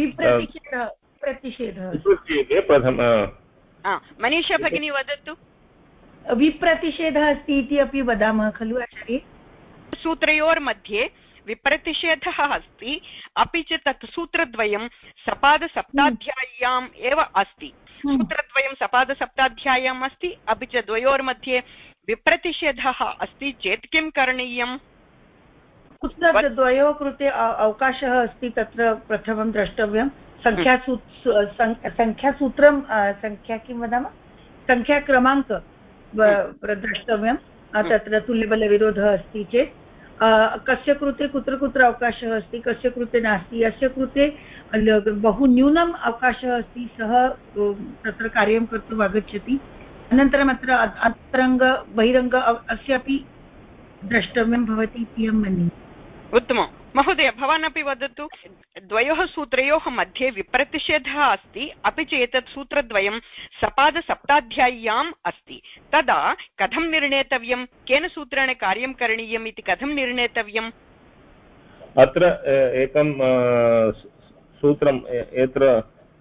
मनीषा भगिनी वदतु। विप्रतिषेधः अस्ति इति अपि वदामः खलु आचार्य? सूत्रयोर्मध्ये विप्रतिषेधः अस्ति, अपि च तत् सूत्रद्वयं सपादसप्ताध्याय्याम् एव अस्ति। सूत्रद्वयं सपादसप्ताध्याय्याम् अस्ति, अपि च द्वयोर्मध्ये विप्रतिषेधः अस्ति चेत् किं करणीयम्? कुत्र द्वयोः कृते अवकाशः अस्ति तत्र प्रथमं द्रष्टव्यं। संख्यासू संख्यासूत्रं संख्या किं वदामः संख्याक्रमाङ्क द्रष्टव्यं। तत्र तुल्यबलविरोधः अस्ति चेत् कस्य कृते कुत्र कुत्र अवकाशः अस्ति, कस्य कृते नास्ति, यस्य कृते बहु न्यूनम् अवकाशः अस्ति सः तत्र कार्यं कर्तुम् आगच्छति। अनन्तरम् अत्र अन्तरङ्ग बहिरङ्ग अस्यापि द्रष्टव्यं भवति इति अहं मन्ये। उत्तमं। महोदय भवान् अपि वदतु। द्वयोः सूत्रयोः मध्ये विप्रतिषेधः अस्ति, अपि च एतत् सूत्रद्वयं सपादसप्ताध्याय्याम् अस्ति। तदा कथं निर्णेतव्यं? केन सूत्रेण कार्यं करणीयम् इति कथं निर्णेतव्यम्? अत्र एकं सूत्रं यत्र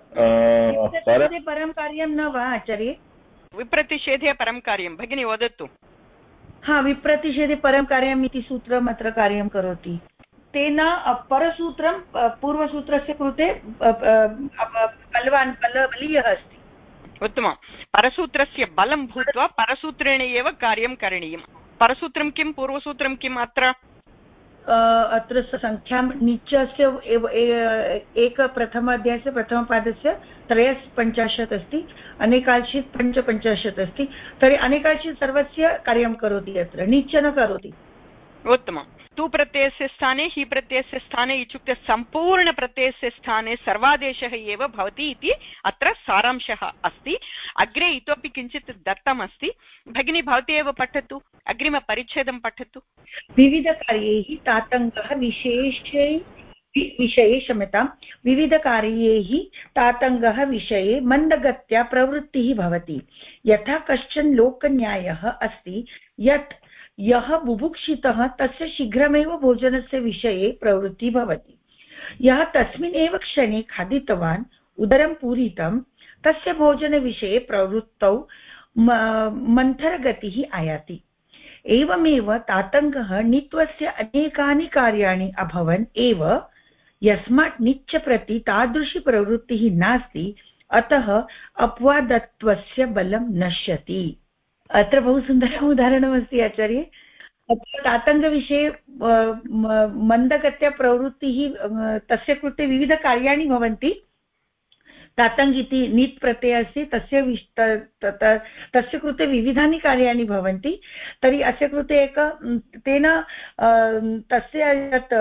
परं कार्यं न वा आचार्य? विप्रतिषेधे परं कार्यं। भगिनी वदतु। हा, विप्रतिषेधे परं कार्यम् इति सूत्रम् अत्र कार्यं करोति। तेन परसूत्रं पूर्वसूत्रस्य कृते बलवान् बल बलीयः अस्ति। उत्तमं। परसूत्रस्य बलं भूत्वा परसूत्रेण एव कार्यं करणीयं। परसूत्रं किं, पूर्वसूत्रं किम्? अत्र अत्र संख्यां नित्यस्य एक प्रथम अध्यायस्य प्रथमपादस्य त्रयःपञ्चाशत् अस्ति, अनेकाल्शित् पञ्चपञ्चाशत् अस्ति। तर्हि अनेकाल्शित् सर्वस्य कार्यं करोति, अत्र नित्य न करोति। उत्तमं। तु प्रत्ययस्य स्थाने हि प्रत्ययस्य स्थाने इत्युक्ते सम्पूर्णप्रत्ययस्य स्थाने सर्वादेशः एव भवति इति अत्र सारांशः अस्ति। अग्रे इतोपि किञ्चित् दत्तमस्ति। भगिनी भवती एव पठतु, अग्रिमपरिच्छेदं पठतु। विविधकार्यैः तातङ्गः विशेषै विषये क्षम्यतां विविधकार्यैः तातङ्गः विषये मन्दगत्या प्रवृत्तिः भवति। यथा कश्चन लोकन्यायः अस्ति यत् यः बुभुक्षितः तस्य शीघ्रमेव भोजनस्य विषये प्रवृत्तिः भवति। यः तस्मिन् एव क्षणे खादितवान् उदरं पूरितं तस्य भोजनविषये प्रवृत्तौ मन्थरगतिः आयाति। एवमेव तातङ्गः णित्वस्य अनेकानि कार्याणि अभवन् एव यस्मात् णिच्च प्रति तादृशी प्रवृत्तिः नास्ति, अतः अपवादत्वस्य बलं नश्यति। अत्र बहु सुन्दरम् उदाहरणमस्ति आचार्ये। अत्र तातङ्गविषये मन्दगत्या प्रवृत्तिः, तस्य कृते विविधकार्याणि भवन्ति। तातङ्ग इति णित् प्रत्ययः अस्ति, तस्य विश् तस्य कृते विविधानि कार्याणि भवन्ति। तर्हि अस्य कृते एक तेन तस्य यत्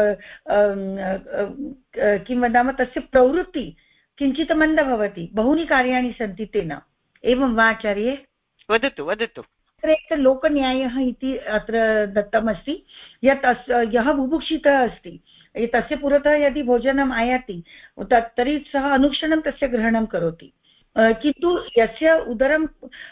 किं वदामः, तस्य प्रवृत्ति किञ्चित् मन्द भवति, बहूनि कार्याणि सन्ति तेन। एवं वा आचार्ये? वदतु वदतु। अत्र एकः लोकन्यायः इति अत्र दत्तमस्ति यत् यः बुभुक्षितः अस्ति, तस्य पुरतः यदि भोजनम् आयाति तर्हि सः अनुक्षणं तस्य ग्रहणं करोति, किन्तु यस्य उदरं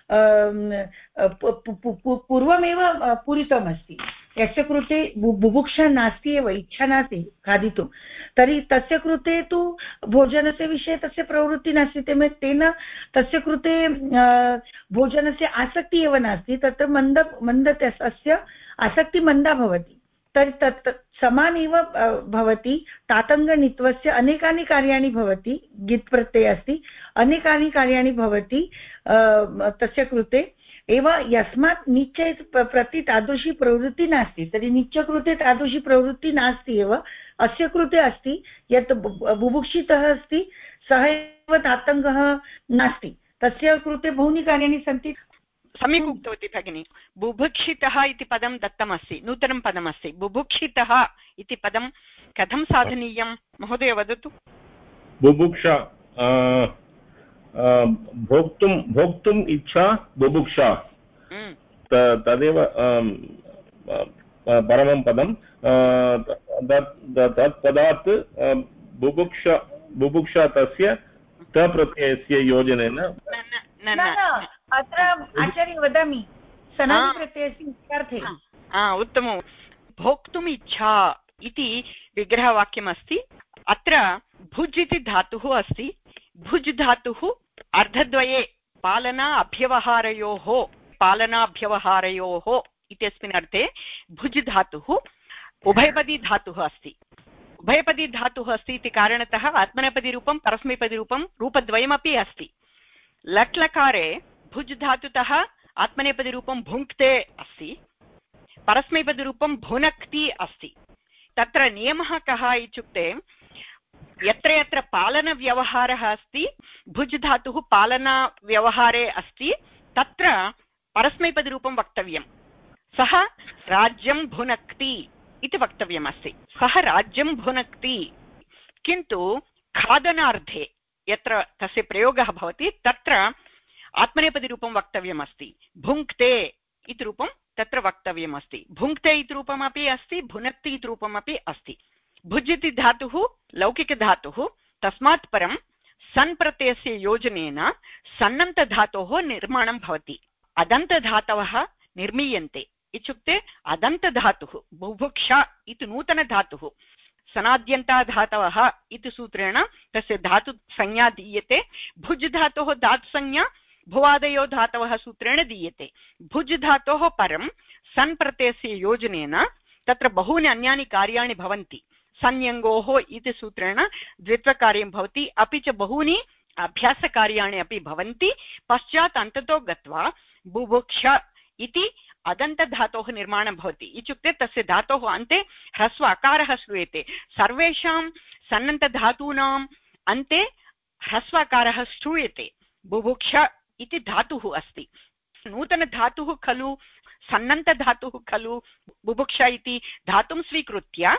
पूर्वमेव पूरितमस्ति, यस्य कृते बुभुक्षा नास्ति एव, इच्छा नास्ति खादितुं, तर्हि तस्य कृते तु भोजनस्य विषये तस्य प्रवृत्तिः नास्ति। तेन तस्य कृते भोजनस्य आसक्तिः एव नास्ति, तत्र मन्द मन्द तस्य आसक्तिः मन्दा भवति। तर्हि तत् समानेव भवति। तातङ्गणित्वस्य अनेकानि कार्याणि भवति, गित् प्रत्ययः अस्ति, अनेकानि कार्याणि भवति तस्य कृते एव, यस्मात् निच्च प्रति तादृशी प्रवृत्तिः नास्ति। तर्हि निच्च कृते तादृशी प्रवृत्तिः नास्ति एव, अस्य कृते अस्ति। यत् बुभुक्षितः अस्ति सः एव तातङ्गः नास्ति, तस्य कृते बहूनि कार्याणि सन्ति। सम्यक् उक्तवती भगिनी। बुभुक्षितः इति पदं दत्तमस्ति, नूतनं पदमस्ति। बुभुक्षितः इति पदं कथं साधनीयं, महोदय वदतु। बुभुक्षा भोक्तुं भोक्तुम् इच्छा बुभुक्षा, तदेव परमं पदं। तत् पदात् बुभुक्षा बुभुक्षा तस्य तप्रत्ययस्य योजनेन। अत्र आचार्य वदामि, सनादिप्रत्ययस्य इत्यार्थे। उत्तमं। भोक्तुम् इच्छा इति विग्रहवाक्यमस्ति। अत्र भुज् इति धातुः अस्ति। भुज् धातुः अर्धद्वये पालना अभ्यवहारयोः पालनाभ्यवहारयोः इत्यस्मिन् अर्थे भुज् धातुः उभयपदी धातुः अस्ति। उभयपदी धातुः अस्ति इति कारणतः आत्मनेपदीरूपं परस्मैपदीरूपं रूपद्वयमपि अस्ति। लट् लकारे भुज् धातुतः आत्मनेपदीरूपं भुङ्क्ते अस्ति, परस्मैपदीरूपं भुनक्ति अस्ति। तत्र नियमः कः इत्युक्ते, यत्र यत्र पालनव्यवहारः अस्ति, भुज् धातुः पालनव्यवहारे अस्ति, तत्र परस्मैपदीरूपं वक्तव्यं। सः राज्यं भुनक्ति इति वक्तव्यमस्ति। सः राज्यं भुनक्ति। किन्तु खादनार्थे यत्र तस्य प्रयोगः भवति तत्र आत्मनेपदीरूपं वक्तव्यमस्ति। भुङ्क्ते इति रूपं तत्र वक्तव्यमस्ति। भुङ्क्ते इति रूपमपि अस्ति, भुनक्ति इति रूपमपि अस्ति। भुज् इति धातुः लौकिकधातुः, तस्मात् परं सन् प्रत्ययस्य योजनेन सन्नन्तधातोः निर्माणं भवति। अदन्तधातवः निर्मीयन्ते इत्युक्ते अदन्तधातुः बुभुक्षा इति नूतनधातुः, सनाद्यन्ताधातवः इति सूत्रेण तस्य धातुसंज्ञा दीयते। भुज् धातोः धातुसंज्ञा भुवादयो धातवः सूत्रेण दीयते। भुज् धातोः परं सन् प्रत्ययस्य योजनेन तत्र बहूनि अन्यानि कार्याणि भवन्ति। संयङ्गोः इति सूत्रेण द्वित्वकार्यं भवति अपि च बहूनि अभ्यासकार्याणि अपि भवन्ति पश्चात् अन्ततो गत्वा बुभुक्ष इति अदन्तधातोः निर्माणं भवति इत्युक्ते तस्य धातोः अन्ते ह्रस्व अकारः श्रूयते सर्वेषां सन्नन्तधातूनाम् अन्ते ह्रस्व अकारः श्रूयते बुभुक्ष इति धातुः अस्ति नूतनधातुः खलु सन्नन्तधातुः खलु बुभुक्ष इति धातुं स्वीकृत्य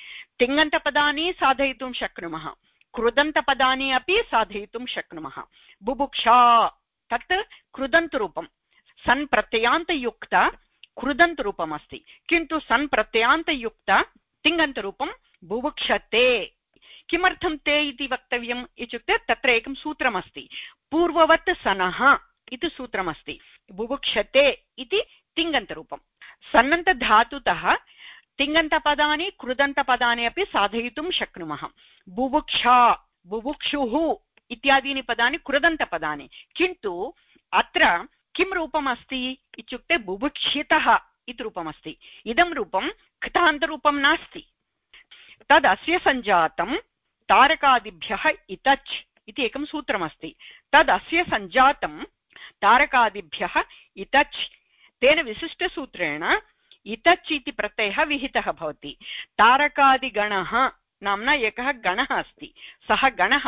तिङन्तपदानि साधयितुं शक्नुमः कृदन्तपदानि अपि साधयितुं शक्नुमः बुभुक्षा तत् कृदन्तरूपं सन् प्रत्ययान्तयुक्त कृदन्तरूपम् अस्ति किन्तु सन् प्रत्ययान्तयुक्त तिङन्तरूपं बुभुक्षते किमर्थं ते इति वक्तव्यम् इत्युक्ते तत्र एकं सूत्रमस्ति पूर्ववत् सनः इति सूत्रमस्ति बुभुक्षते इति तिङन्तरूपं सन्नन्तधातुतः तिङन्तपदानि कृदन्तपदानि अपि साधयितुं शक्नुमः बुभुक्षा बुभुक्षुः इत्यादीनि पदानि कृदन्तपदानि किन्तु अत्र किं रूपम् अस्ति इत्युक्ते बुभुक्षितः इति रूपमस्ति इदं रूपं कृतान्तरूपं नास्ति तद् अस्य सञ्जातं तारकादिभ्यः इतच् इति एकं सूत्रमस्ति तद् अस्य सञ्जातं तारकादिभ्यः इतच् तेन विशिष्टसूत्रेण इतच् इति प्रत्ययः विहितः भवति तारकादिगणः नाम्ना एकः गणः अस्ति सः गणः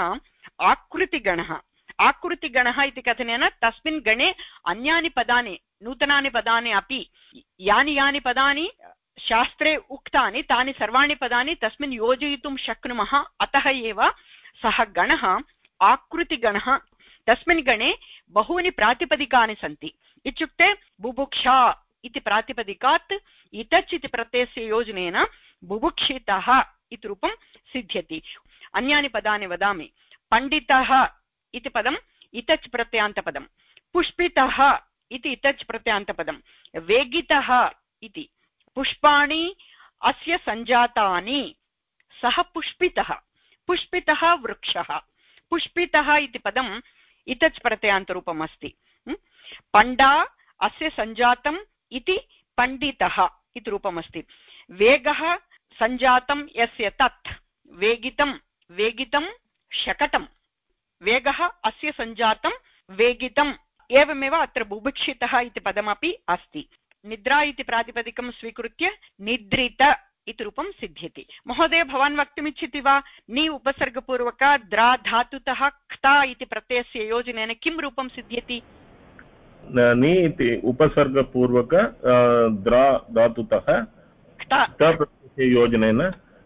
आकृतिगणः आकृतिगणः इति कथनेन तस्मिन् गणे अन्यानि पदानि नूतनानि पदानि अपि यानि यानि पदानि शास्त्रे उक्तानि तानि सर्वाणि पदानि तस्मिन् योजयितुं शक्नुमः अतः एव सः गणः आकृतिगणः तस्मिन् गणे बहूनि प्रातिपदिकानि सन्ति इत्युक्ते बुभुक्षा इति प्रातिपदिकात् इतच् इति प्रत्ययस्य योजनेन बुभुक्षितः इति रूपं सिद्ध्यति अन्यानि पदानि वदामि पण्डितः इति पदम् इतच् प्रत्ययान्तपदं पुष्पितः इति इतच् प्रत्ययान्तपदं वेगितः इति पुष्पाणि अस्य सञ्जातानि सः पुष्पितः पुष्पितः वृक्षः पुष्पितः इति पदम् इतच् प्रत्ययान्तरूपम् अस्ति पण्डा अस्य सञ्जातम् इति पण्डितः इति रूपमस्ति वेगः सञ्जातं यस्य तत् वेगितं वेगितं शकटं वेगः अस्य सञ्जातं वेगितम् एवमेव अत्र बुभुक्षितः इति पदमपि अस्ति निद्रा इति प्रातिपदिकं स्वीकृत्य निद्रित इति रूपं सिद्ध्यति महोदय भवान् वक्तुमिच्छति वा नि उपसर्गपूर्वक द्रा धातुतः क्ता इति प्रत्ययस्य योजनेन किं रूपं सिद्ध्यति नि इति उपसर्गपूर्वक द्रा धातुतः क्ता प्रत्ययस्य योजनेन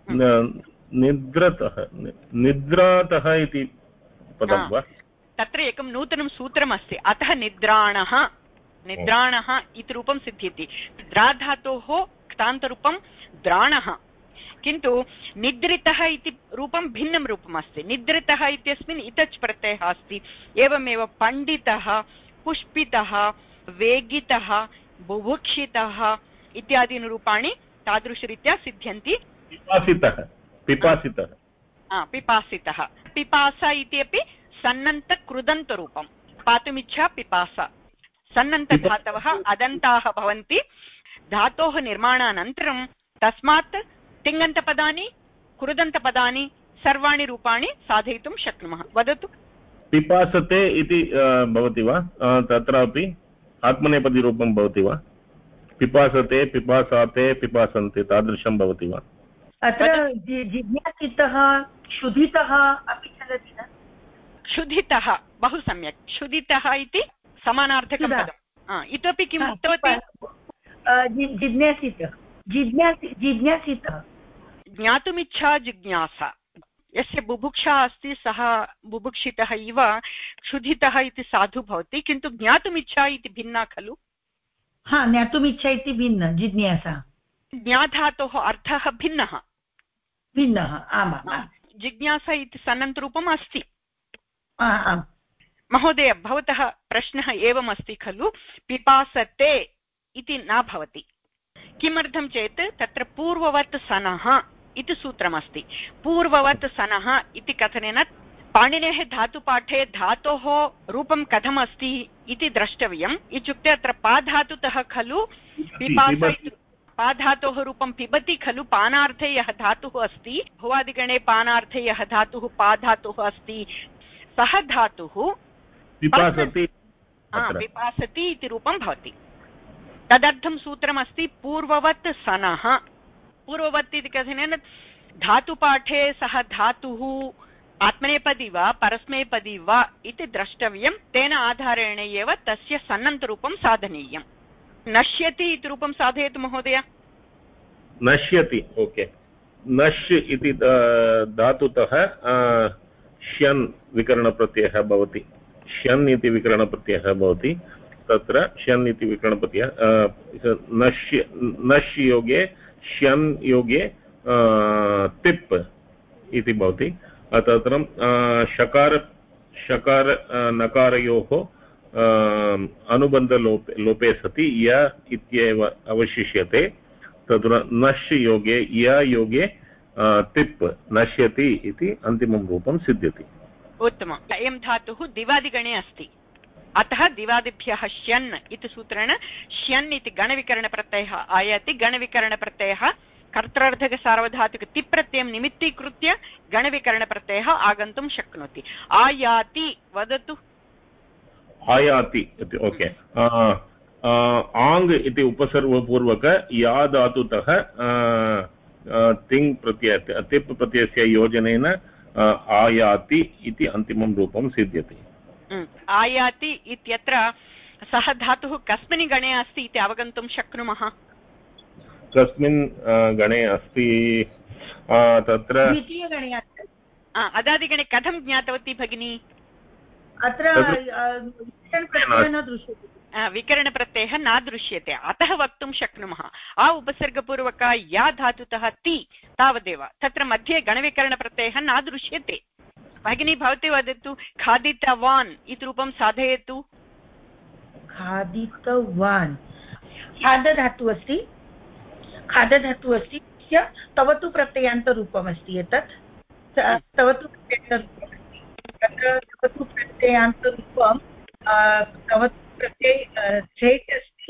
निद्रतः निद्रातः इति पदं वा तत्र एकं नूतनं सूत्रमस्ति अतः निद्राणः निद्राणः इति रूपं सिद्ध्यति द्राधातोः क्तान्तरूपं द्राणः किन्तु निद्रितः इति रूपं भिन्नं रूपम् अस्ति निद्रितः इत्यस्मिन् इतच् प्रत्ययः अस्ति एवमेव पण्डितः पुष्पितः वेगितः बुभुक्षितः इत्यादीनि रूपाणि तादृशरीत्या सिद्ध्यन्ति पिपासितः पिपासितः पिपासितः पिपासा इति अपि सन्नन्तकृदन्तरूपं पातुमिच्छा पिपासा सन्नन्तधातवः अदन्ताः भवन्ति धातोः निर्माणानन्तरं तस्मात् तिङन्तपदानि कृदन्तपदानि सर्वाणि रूपाणि साधयितुं शक्नुमः वदतु पिपासते इति भवति वा तत्रापि आत्मनेपदीरूपं भवति वा पिपासते पिपासाते पिपासन्ते तादृशं भवति वा अत्र जिज्ञासितः क्षुधितः अपि चलति न क्षुधितः बहु सम्यक् क्षुधितः इति समानार्थकं पदम् इतोपि किम् उक्तवती जिज्ञासितः जिज्ञासि जिज्ञासितः ज्ञातुमिच्छा जिज्ञासा यस्य बुभुक्षा अस्ति सः बुभुक्षितः इव क्षुधितः इति साधु भवति किन्तु ज्ञातुमिच्छा इति भिन्ना खलु हा ज्ञातुमिच्छा इति भिन्न जिज्ञासा ज्ञाधातोः अर्थः भिन्नः भिन्नः आमां जिज्ञासा इति सन्नन्तरूपम् अस्ति महोदय भवतः प्रश्नः एवमस्ति खलु पिपासते इति न भवति किमर्थं चेत् तत्र पूर्ववत् सनः इति सूत्रमस्ति पूर्ववत् सनः इति कथनेन पाणिनेः धातुपाठे धातोः रूपं कथमस्ति इति द्रष्टव्यम् इत्युक्ते अत्र पाधातुतः खलु पिपासा पा धातोः रूपं पिबति खलु पानार्थे यः धातुः अस्ति भुवादिगणे पानार्थे यः धातुः पा धातुः अस्ति सः धातुः पिपासति पिपासति इति रूपं भवति। तदर्थं सूत्रमस्ति पूर्ववत् सनः। पूर्ववत् इति कथनेन धातुपाठे सः धातुः आत्मनेपदी वा परस्मैपदी वा इति द्रष्टव्यं। तेन आधारेण एव तस्य सन्नन्तरूपं साधनीयम्। नश्यति इति रूपं साधयतु महोदय। नश्यति ओके। नश् इति धातुतः श्यन् विकरणप्रत्ययः भवति। श्यन् इति विकरणप्रत्ययः भवति। तत्र श्यन् इति विकरणप्रत्ययः नश्य नश् योगे श्यन् योगे तिप् इति भवति। तत्र शकार शकार नकारयोः अनुबन्धलोपे लोपे सति य इत्येव अवशिष्यते। तत्र नश् योगे य योगे तिप् नश्यति इति अन्तिमं रूपं सिद्ध्यति। उत्तमम्। अयं धातुः दिवादिगणे अस्ति, अतः दिवादिभ्यः श्यन् इति सूत्रेण श्यन् इति गणविकरणप्रत्ययः आयाति। गणविकरणप्रत्ययः कर्तृर्धकसार्वधातुक तिप्रत्ययं निमित्तीकृत्य गणविकरणप्रत्ययः आगन्तुं शक्नोति। आयाति वदतु। आयाति इति ओके। आङ् इति उपसर्गपूर्वक या धातुतः तिङ् प्रत्यय तिप् प्रत्ययस्य योजनेन आयाति इति अन्तिमं रूपं सिद्ध्यति। आयाति इत्यत्र सः धातुः कस्मिन् गणे अस्ति इति अवगन्तुं शक्नुमः। कस्मिन् गणे अस्ति तत्र द्वितीयगणे अस्ति। अदादिगणे कथं ज्ञातवती भगिनी? अत्र विकरणप्रत्ययः न दृश्यते। विकरणप्रत्ययः न दृश्यते, अतः वक्तुं शक्नुमः आ उपसर्गपूर्वक या धातुतः ति तावदेव। तत्र मध्ये गणविकरणप्रत्ययः न दृश्यते। भगिनी भवती वदतु। खादितवान् इति रूपं साधयतु। खादितवान् खादधातुः अस्ति। खादधातुः अस्ति। तवतु प्रत्ययान्तरूपमस्ति एतत्। तवतु प्रत्ययान्तरूपमस्ति। तत्र तवतु प्रत्ययान्तरूपं तवतु प्रत्यय सेट् अस्ति।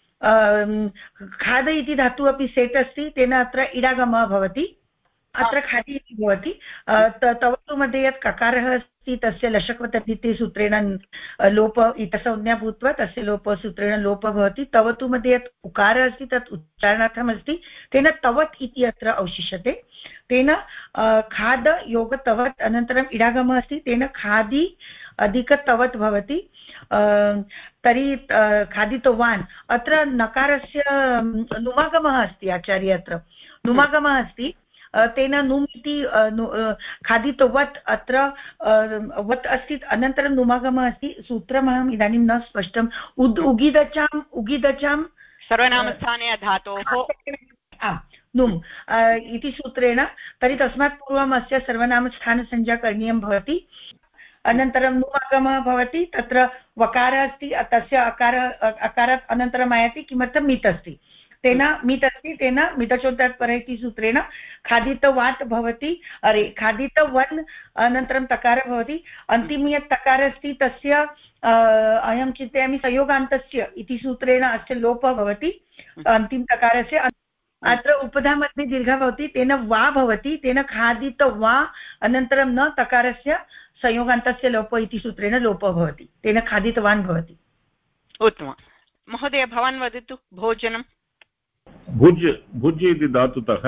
खाद इति धातुः अपि सेट् अस्ति। तेन अत्र इडागमः भवति। अत्र खादि इति भवति। तवतु मध्ये यत् ककारः अस्ति तस्य लशक्वतद्धिते सूत्रेण लोप इतसंज्ञा भूत्वा तस्य लोपसूत्रेण लोपः भवति। तवतु मध्ये यत् उकारः अस्ति तत् उच्चारणार्थम् अस्ति। तेन तवत् इति अत्र अवशिष्यते। तेन खाद योग तवत् अनन्तरम् इडागमः अस्ति। तेन खादि अधिक तवत् भवति। तर्हि खादितवान् अत्र नकारस्य नुमागमः अस्ति। आचार्य अत्र नुमागमः अस्ति। तेन नुम् इति खादितवत् अत्र वत् अस्ति। अनन्तरं नुमागमः अस्ति। सूत्रमहम् इदानीं न स्पष्टम्। उद् उगिदचाम् उगिदचां सर्वनामस्थाने धातोः नुम् इति सूत्रेण। तर्हि तस्मात् पूर्वम् अस्य सर्वनामस्थानसंज्ञा करणीयं भवति। अनन्तरं नुमागमः भवति। तत्र वकारः अस्ति। तस्य अकार अकारात् अनन्तरम् आयाति। किमर्थं मित् अस्ति। तेन मित् अस्ति। तेन मितचोदात् पर इति सूत्रेण खादितवात् भवति। अरे खादितवन् अनन्तरं तकारः भवति। अन्तिमं यत् तकारः अस्ति तस्य अहं चिन्तयामि संयोगान्तस्य इति सूत्रेण अस्य लोपः भवति अन्तिमतकारस्य। अत्र उपधा मध्ये दीर्घः भवति। तेन वा भवति। तेन खादितवा अनन्तरं न तकारस्य संयोगान्तस्य लोपः इति सूत्रेण लोपः भवति। तेन खादितवान् भवति। उत्तमं। महोदय भवान् वदतु। भोजनं भुज् भुज् इति धातुतः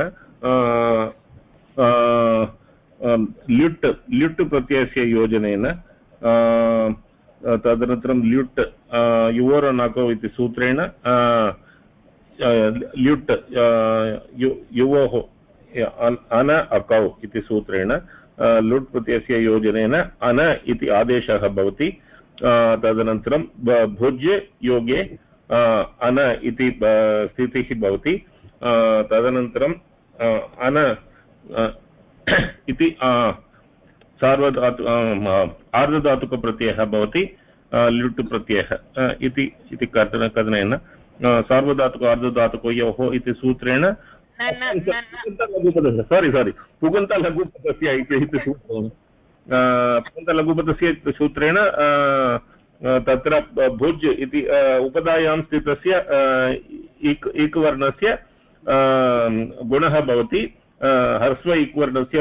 ल्युट् ल्युट् प्रत्ययस्य योजनेन तदनन्तरं ल्युट् युवोरनकौ इति सूत्रेण ल्युट् युवोः अन अकौ इति सूत्रेण लुट् प्रत्ययस्य योजनेन अन इति आदेशः भवति। तदनन्तरं भुज् योगे अन इति स्थितिः भवति। तदनन्तरं अन इति सार्वधातु आर्धधातुकप्रत्ययः भवति। ल्युट् प्रत्ययः इति इति कथन कथनेन सार्वधातुक आर्धधातुकयोः इति सूत्रेण सारी सारी पुगन्तलघुपदस्य इति सूत्रेण पुगन्तलघुपदस्य सूत्रेण तत्र भुज् इति उपधायां स्थितस्य एक एकवर्णस्य गुणः भवति ह्रस्व इक्वर्णस्य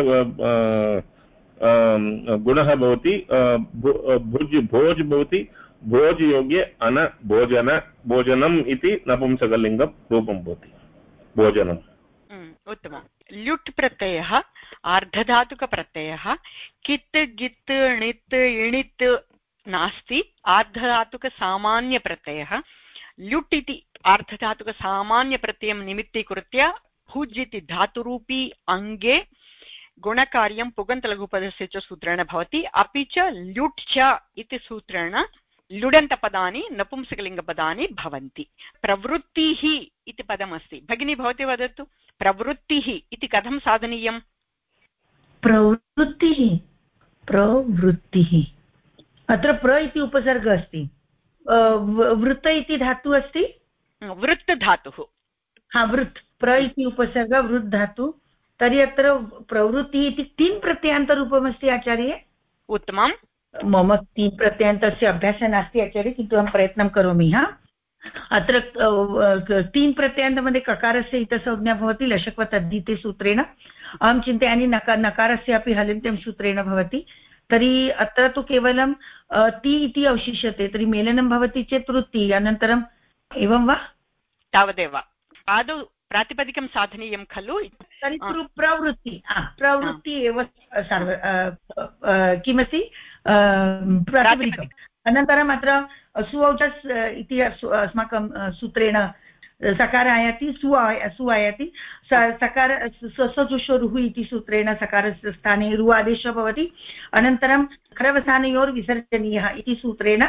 गुणः भवति भुज् भोज् भवति भोज् योग्ये अन भोजन भोजनम् इति नपुंसकलिङ्गं रूपं भवति भोजनम्। उत्तमं। ल्युट् प्रत्ययः आर्धधातुकप्रत्ययः कित् गित् णित् इणित् नास्ति आर्धधातुकसामान्यप्रत्ययः। ल्युट् इति आर्धधातुकसामान्यप्रत्ययं निमित्तीकृत्य भुज् इति धातुरूपी अङ्गे गुणकार्यं पुगन्तलघुपदस्य च सूत्रेण भवति। अपि च ल्युट् च इति सूत्रेण लुडन्तपदानि नपुंसकलिङ्गपदानि भवन्ति। प्रवृत्तिः इति पदमस्ति। भगिनी भवती वदतु प्रवृत्तिः इति कथं साधनीयम्? प्रवृत्तिः प्रवृत्तिः अत्र प्र इति उपसर्ग अस्ति। वृत्त इति धातुः अस्ति। वृत्त धातुः। हा वृत् प्र इति उपसर्ग वृत् धातु। तर्हि अत्र प्रवृत्तिः इति तीन् प्रत्ययान्तरूपमस्ति आचार्ये। उत्तमं। मम तीन् प्रत्ययान्तस्य अभ्यासः नास्ति आचार्य, किन्तु अहं प्रयत्नं करोमि। हा अत्र तीन् प्रत्ययान्तमध्ये ककारस्य इतसंज्ञा भवति लशक्वतद्धिते सूत्रेण। अहं चिन्तयामि नकार नकारस्य अपि हलन्त्यं सूत्रेण भवति। तर्हि अत्र तु केवलं ति इति अवशिष्यते। तर्हि मेलनं भवति चेत् वृत्ति अनन्तरम् एवं वा? तावदेव। आदौ प्रातिपदिकं साधनीयं खलु? तर्हि प्रवृत्ति प्रवृत्ति एव सर्व किमस्ति प्रातिपदिकम्। अनन्तरम् अत्र सुऔचस् इति अस्माकं सूत्रेण सकार आयाति सु सु आयाति। सकार ससजुषोरुः इति सूत्रेण सकारस्य स्थाने रु आदेशः भवति। अनन्तरं खरवसानयोर्विसर्जनीयः इति सूत्रेण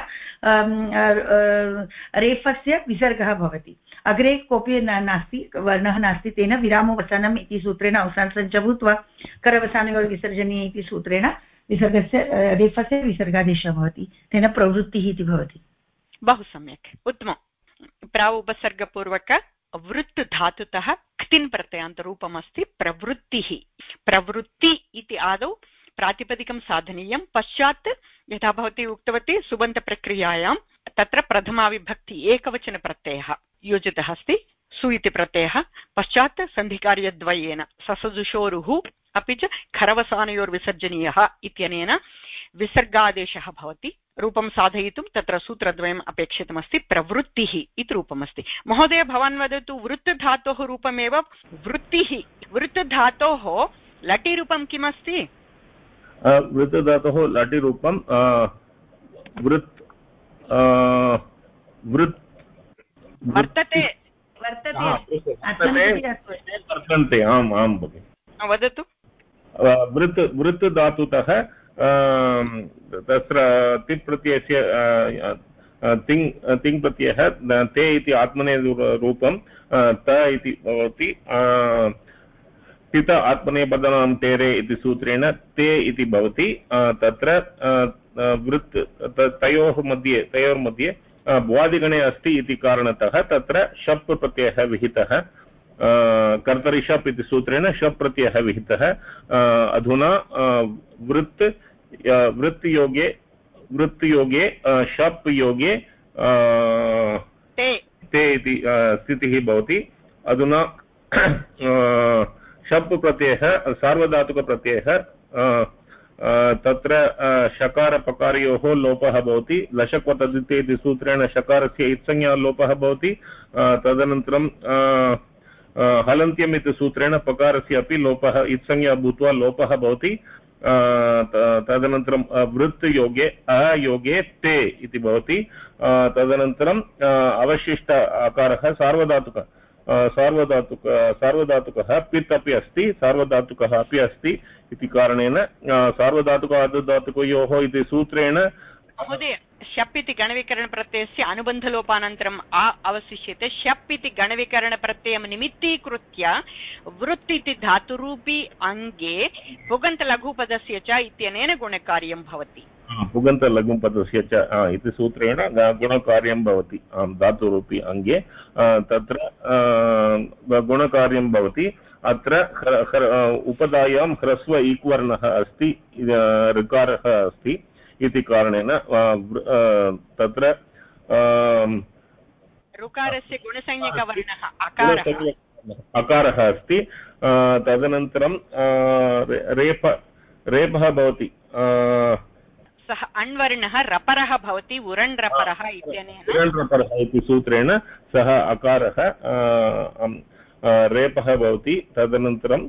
रेफस्य विसर्गः भवति। अग्रे कोऽपि नास्ति वर्णः नास्ति, तेन विरामवसनम् इति सूत्रेण अवसानसञ्च भूत्वा करवसानयोर्विसर्जनीय इति सूत्रेण विसर्गस्य रेफस्य विसर्गादेशः भवति। तेन प्रवृत्तिः इति भवति। बहु सम्यक्। उत्तमं। प्रा उपसर्गपूर्वक वृत् धातुतः क्तिन् प्रत्ययान्तरूपमस्ति प्रवृत्तिः। प्रवृत्ति इति आदौ प्रातिपदिकं साधनीयं। पश्चात् यथा भवती उक्तवती सुबन्तप्रक्रियायां तत्र प्रथमाविभक्ति एकवचनप्रत्ययः योजितः अस्ति सु इति प्रत्ययः। पश्चात् सन्धिकार्यद्वयेन ससजुषोरुः अपि च खरवसानयोर्विसर्जनीयः इत्यनेन विसर्गादेशः भवति। रूपं साधयितुं तत्र सूत्रद्वयम् अपेक्षितमस्ति। प्रवृत्तिः इति रूपमस्ति। महोदय भवान् वदतु वृत्तधातोः रूपमेव वृत्तिः। वृत्तधातोः लटिरूपं किमस्ति? वृत्तधातोः लटिरूपं वृत् वृत् वर्तते वर्तन्ते। आम् आं भगिनि वदतु। वृत् वृत् धातुतः तत्र तिप् प्रत्ययस्य तिङ् तिङ् प्रत्ययः ते इति आत्मनेपदरूपं त इति भवति। पित आत्मनेपदानां तेरे इति सूत्रेण ते इति भवति। तत्र वृत् तयोः मध्ये तयोर्मध्ये भ्वादिगणे अस्ति इति कारणतः तत्र शप् प्रत्ययः विहितः। कर्तरि शप् इति सूत्रेण शप् प्रत्ययः विहितः। अधुना वृत् वृत्तियोगे वृत्तियोगे शप् योगे ते इति स्थितिः भवति। अधुना शप् प्रत्ययः सार्वधातुकप्रत्ययः तत्र शकारपकारयोः लोपः भवति। लशक्वतद्धिते इति सूत्रेण शकारस्य इत्संज्ञा लोपः भवति। तदनन्तरं हलन्त्यम् इति सूत्रेण पकारस्य अपि लोपः इत्संज्ञा भूत्वा लोपः भवति। तदनन्तरं वृत् योगे अयोगे ते इति भवति। तदनन्तरं अवशिष्ट आकारः सार्वधातुक सार्वधातुक सार्वधातुकः पित् अपि अस्ति सार्वधातुकः अपि अस्ति इति कारणेन सार्वधातुक अर्धधातुकयोः इति सूत्रेण महोदय शप् इति गणविकरणप्रत्ययस्य अनुबन्धलोपानन्तरम् आ अवशिष्यते। शप् इति गणविकरणप्रत्ययं निमित्तीकृत्य वृत् इति धातुरूपी अङ्गे पुगन्तलघुपदस्य च इत्यनेन गुणकार्यं भवति। पुगन्तलघुपदस्य च इति सूत्रेण गुणकार्यं भवति। धातुरूपी अङ्गे तत्र गुणकार्यं भवति। अत्र उपधायां ह्रस्व इक्वर्णः अस्ति ऋकारः अस्ति इति कारणेन तत्र ऋकारस्य गुणसंज्ञकवर्णः अकारः अकारः अस्ति तदनन्तरं रेप रेपः भवति सः अण्वर्णः रपरः भवति उरण् रपरः इत्यनेन उरण् रपरः इति सूत्रेण सः अकारः रेपः भवति तदनन्तरं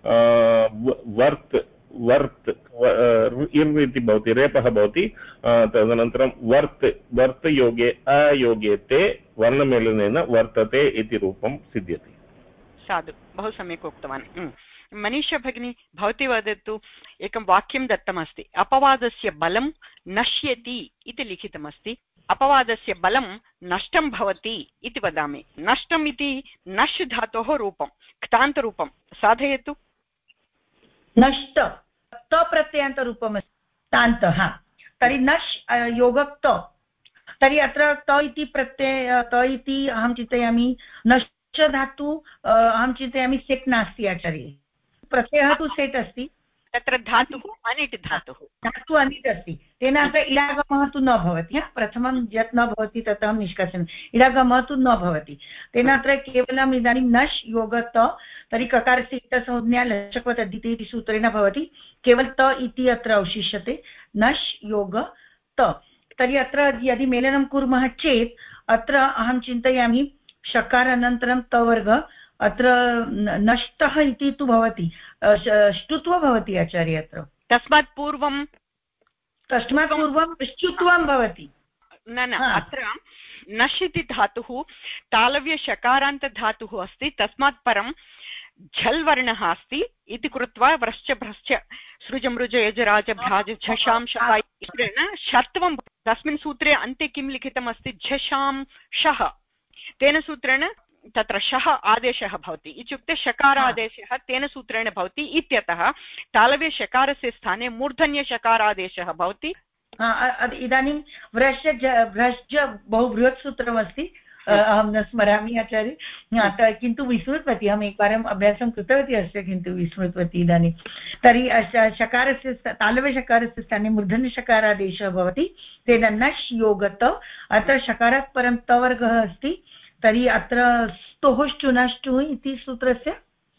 वर्त् वर्त् इर् इति भवति रेपः भवति तदनन्तरं वर्त् वर्त् योगे अयोगे ते वर्णमेलनेन वर्तते इति रूपं सिद्ध्यति साधु बहु सम्यक् उक्तवान् मनीषा भगिनी भवती वदतु एकं वाक्यं दत्तमस्ति अपवादस्य बलं नश्यति इति लिखितमस्ति अपवादस्य बलं नष्टं भवति इति वदामि नष्टम् इति नश् धातोः रूपं क्तान्तरूपं साधयतु नष्ट त प्रत्ययान्तरूपमस्ति तान्तः तर्हि नश् योगक्त तर्हि अत्र त इति प्रत्यय त इति अहं चिन्तयामि नश्च धातु अहं चिन्तयामि सेट् नास्ति आचार्य प्रत्ययः तु सेट् अस्ति तत्र धातुः अनिट् धातुः धातु अनिट् अस्ति तेन अत्र इडागमः तु न भवति प्रथमं यत् न भवति तत् अहं निष्कासयामि इडागमः तु न भवति तेन अत्र केवलम् इदानीं नश् योगत तर्हि ककारस्य इतसंज्ञा लचक्वतद्धिते इति सूत्रेण भवति केवल त इति अत्र अवशिष्यते नश् योग त तर्हि अत्र यदि मेलनं कुर्मः चेत् अत्र अहं चिन्तयामि शकारानन्तरं तवर्ग अत्र नष्टः इति तु भवति ष्टुत्वं भवति आचार्य अत्र तस्मात् पूर्वं तस्मात् पूर्वं ष्टुत्वं भवति न न अत्र नश् इति धातुः तालव्यशकारान्तधातुः अस्ति तस्मात् परं झल् वर्णः अस्ति इति कृत्वा व्रश्च भ्रश्च सृजमृज यजराज भ्राज झषां शः इत्यनेन षत्वं तस्मिन् सूत्रे अन्ते किं लिखितमस्ति झषां शः तेन सूत्रेण तत्र शः आदेशः भवति इत्युक्ते शकारादेशः तेन सूत्रेण भवति इत्यतः तालव्य शकारस्य स्थाने मूर्धन्यशकारादेशः भवति इदानीं व्रश्च भ्रश्च बहु बृहत् सूत्रमस्ति अहं न स्मरामि आचार्य किन्तु विस्मृतवती अहम् एकवारम् अभ्यासं कृतवती अस्ति किन्तु विस्मृतवती इदानीं तर्हि शकारस्य तालव्यशकारस्य स्थाने मूर्धन्यशकारादेशः भवति तेन नश् योगत अत्र शकारात् परं तवर्गः अस्ति तर्हि अत्र स्तोः श्चुनाष्टुः इति सूत्रस्य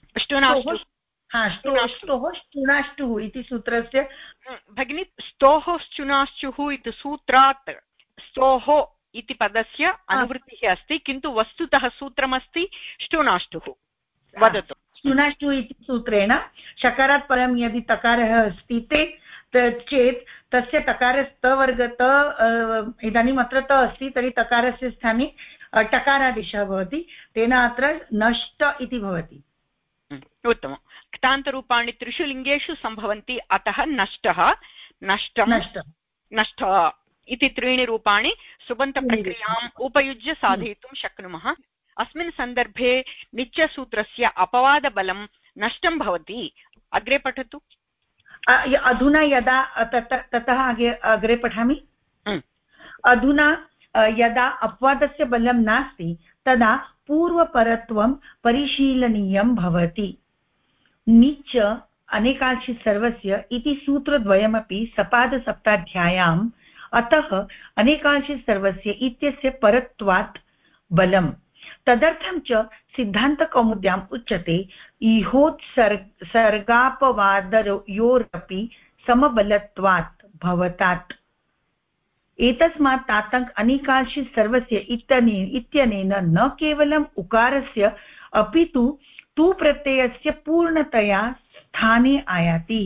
स्तोः श्चुनाष्टुः इति सूत्रस्य भगिनी स्तोः श्चुनाश्चुः इति सूत्रात् स्तोः इति पदस्य अनुवृत्तिः अस्ति किन्तु वस्तुतः सूत्रमस्ति श्चुनाष्टुः वदतु श्चुनाष्टुः इति सूत्रेण शकारात् परं यदि तकारः अस्ति ते चेत् तस्य तकारस्तवर्गत इदानीम् अत्र त अस्ति तर्हि तकारस्य स्थाने टकारादेशः भवति तेन अत्र नष्ट इति भवति उत्तमं क्तान्तरूपाणि त्रिषु लिङ्गेषु सम्भवन्ति अतः नष्टः नष्टं नष्ट इति त्रीणि रूपाणि सुबन्तप्रक्रियाम् उपयुज्य साधयितुं शक्नुमः अस्मिन् सन्दर्भे नित्यसूत्रस्य अपवादबलं नष्टं भवति अग्रे पठतु अधुना यदा ततः अग्रे पठामि अधुना यदा अपवादस्य बलं नास्ति तदा पूर्वपरत्वं परिशीलनीयं भवति निच्च अनेकांशित् सर्वस्य इति सूत्रद्वयमपि सपादसप्ताध्याय्याम् अतः अनेकांशित् सर्वस्य इत्यस्य परत्वात् बलं तदर्थं च सिद्धान्तकौमुद्याम् उच्यते इहोत्सर्गापवादयोरपि समबलत्वात् भवतात् एतस्मात् तातङ्क् अनेकांशित् सर्वस्य इत्यनेन न केवलम् उकारस्य अपि तु तु प्रत्ययस्य पूर्णतया स्थाने आयाति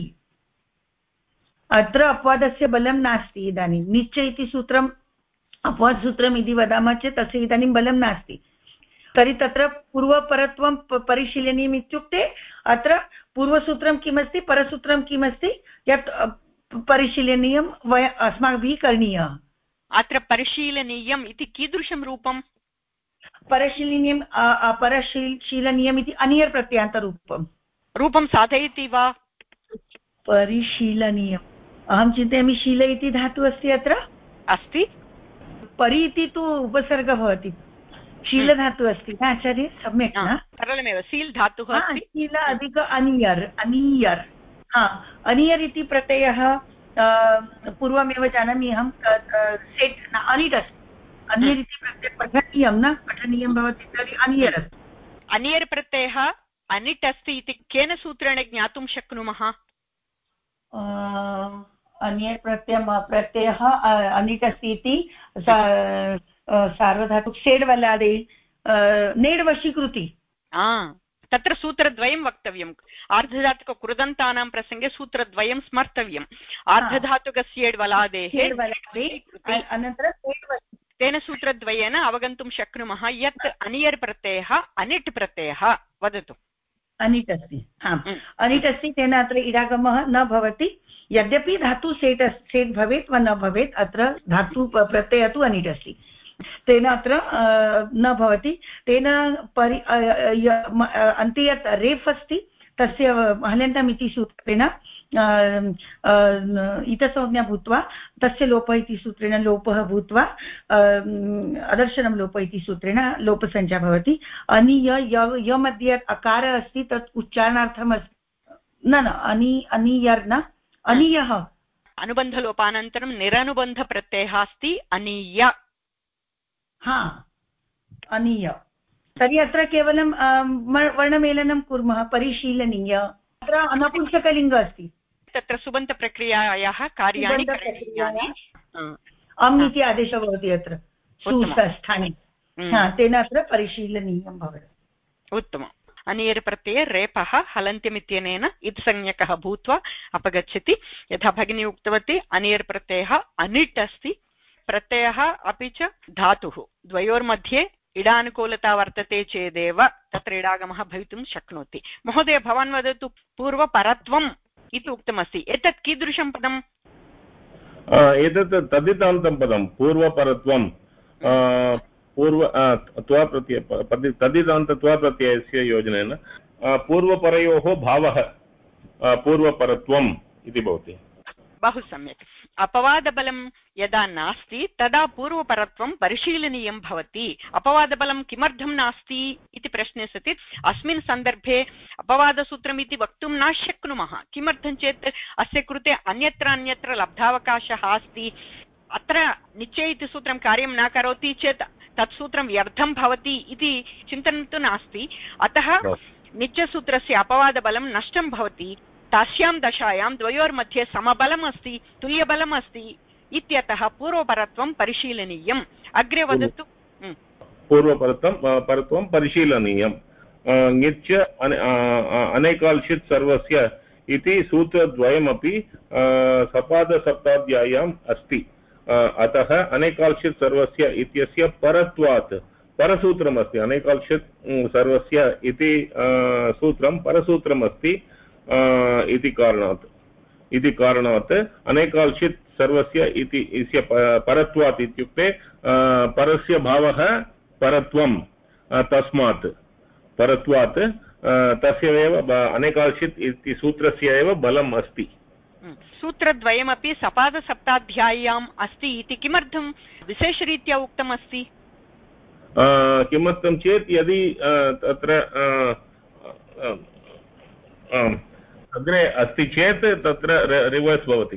अत्र अपवादस्य बलं नास्ति इदानीं निच्च इति सूत्रम् अपवादसूत्रम् इति वदामः चेत् तस्य इदानीं बलं नास्ति तर्हि तत्र पूर्वपरत्वं परिशीलनीयम् इत्युक्ते अत्र पूर्वसूत्रं किमस्ति परसूत्रं किमस्ति यत् परिशीलनीयं वय अस्माभिः करणीयः अत्र परिशीलनीयम् इति कीदृशं रूपं परिशीलनीयं परिशीलनीयम् इति अनियर् प्रत्ययान्तरूपं रूपं साधयति वा परिशीलनीयम् अहं चिन्तयामि शील इति धातुः अस्ति अत्र अस्ति परि इति तु उपसर्गः भवति शीलधातुः अस्ति न आचार्य सम्यक् न सरलमेव सील् धातुः शील अधिक अनियर् अनियर् हा अनियर् इति प्रत्ययः पूर्वमेव जानामि अहं सेट् न अनिट् अस्ति अनियर् इति प्रत्ययः पठनीयं न पठनीयं भवति तर्हि अनियर् अस्ति अनियर् प्रत्ययः अनिट् अस्ति इति केन सूत्रेण ज्ञातुं शक्नुमः? अन्यर् प्रत्यय प्रत्ययः अनिट् अस्ति इति सार्वधातुक सेड् वलादे नेड् वशीकृति तत्र सूत्रद्वयं वक्तव्यम् आर्धधातुककृदन्तानां प्रसङ्गे सूत्रद्वयं स्मर्तव्यम् आर्धधातुकस्येड् वलादेः अनन्तरं तेन सूत्रद्वयेन अवगन्तुं शक्नुमः यत् अनियर् प्रत्ययः अनिट् प्रत्ययः। वदतु। अनिट् अस्ति अनिट् अस्ति तेन अत्र इडागमः न भवति यद्यपि धातु सेट् सेट् भवेत् वा न भवेत् अत्र धातु प्रत्ययः तु अनिट् अस्ति तेन अत्र न भवति तेन परि अन्ते यत् रेफ् अस्ति तस्य हलन्तम् इति सूत्रेण इतसंज्ञा भूत्वा तस्य लोपः इति सूत्रेण लोपः भूत्वा अदर्शनं लोप इति सूत्रेण लोपसंज्ञा भवति। अनिय य मध्ये अकारः अस्ति तत् उच्चारणार्थम् अस्ति न न अनि अनियर् न अनीयः अनुबन्धलोपानन्तरं निरनुबन्धप्रत्ययः अस्ति अनीय हा अनीय। तर्हि अत्र केवलं वर्णमेलनं कुर्मः परिशीलनीय। अत्र अनपुंसकलिङ्ग अस्ति तत्र सुबन्तप्रक्रियायाः कार्याणि अम् इति आदेशः भवति अत्र स्थाने तेन अत्र परिशीलनीयं भवति। उत्तमम्। अनियर् प्रत्यये रेपः हलन्त्यमित्यनेन इत्संज्ञकः भूत्वा अपगच्छति। यथा भगिनी उक्तवती अनियर् प्रत्ययः अनिट् अस्ति प्रत्ययः अपि च धातुः द्वयोर्मध्ये इडानुकूलता वर्तते चेदेव तत्र इडागमः भवितुं शक्नोति। महोदय भवान् वदतु पूर्वपरत्वम् इति उक्तमस्ति एतत् कीदृशं पदम्? एतत् तदितान्तं पदं पूर्वपरत्वं पूर्व त्वा प्रत्यय तदितान्त त्वा प्रत्ययस्य योजनेन पूर्वपरयोः भावः पूर्वपरत्वम् इति भवति। बहु सम्यक्। अपवादबलं यदा नास्ति तदा पूर्वपरत्वं परिशीलनीयं भवति। अपवादबलं किमर्थं नास्ति इति प्रश्ने सति अस्मिन् सन्दर्भे अपवादसूत्रम् इति वक्तुं न शक्नुमः। किमर्थं चेत् अस्य कृते अन्यत्र अन्यत्र लब्धावकाशः अस्ति। अत्र निश्चय इति सूत्रं कार्यं न करोति चेत् तत् सूत्रं व्यर्थं भवति इति चिन्तनं तु नास्ति। अतः नित्यसूत्रस्य अपवादबलं नष्टं भवति। तस्यां दशायां द्वयोर्मध्ये समबलम् अस्ति तुल्यबलम् अस्ति इत्यतः पूर्वपरत्वं परिशीलनीयम्। अग्रे वदतु। पूर्वपरत्वं परत्वं परिशीलनीयम्। ङिच् अनेकाल्शित् सर्वस्य इति सूत्रद्वयमपि सपादसप्ताध्याय्याम् अस्ति। अतः अनेकाल्शित् सर्वस्य इत्यस्य परत्वात् परसूत्रमस्ति। अनेकाल्शित् सर्वस्य इति सूत्रं परसूत्रमस्ति इति कारणात् इति कारणात् अनेकाल्शित् सर्वस्य इति इस्य परत्वात् इत्युक्ते परस्य भावः परत्वं तस्मात् परत्वात् तस्य एव अनेकाल्शित् इति सूत्रस्य एव बलम् अस्ति। सूत्रद्वयमपि सपादसप्ताध्याय्याम् अस्ति इति किमर्थं विशेषरीत्या उक्तम् अस्ति? किमर्थं चेत् यदि तत्र अग्रे अस्ति चेत् तत्र रिवर्स् भवति।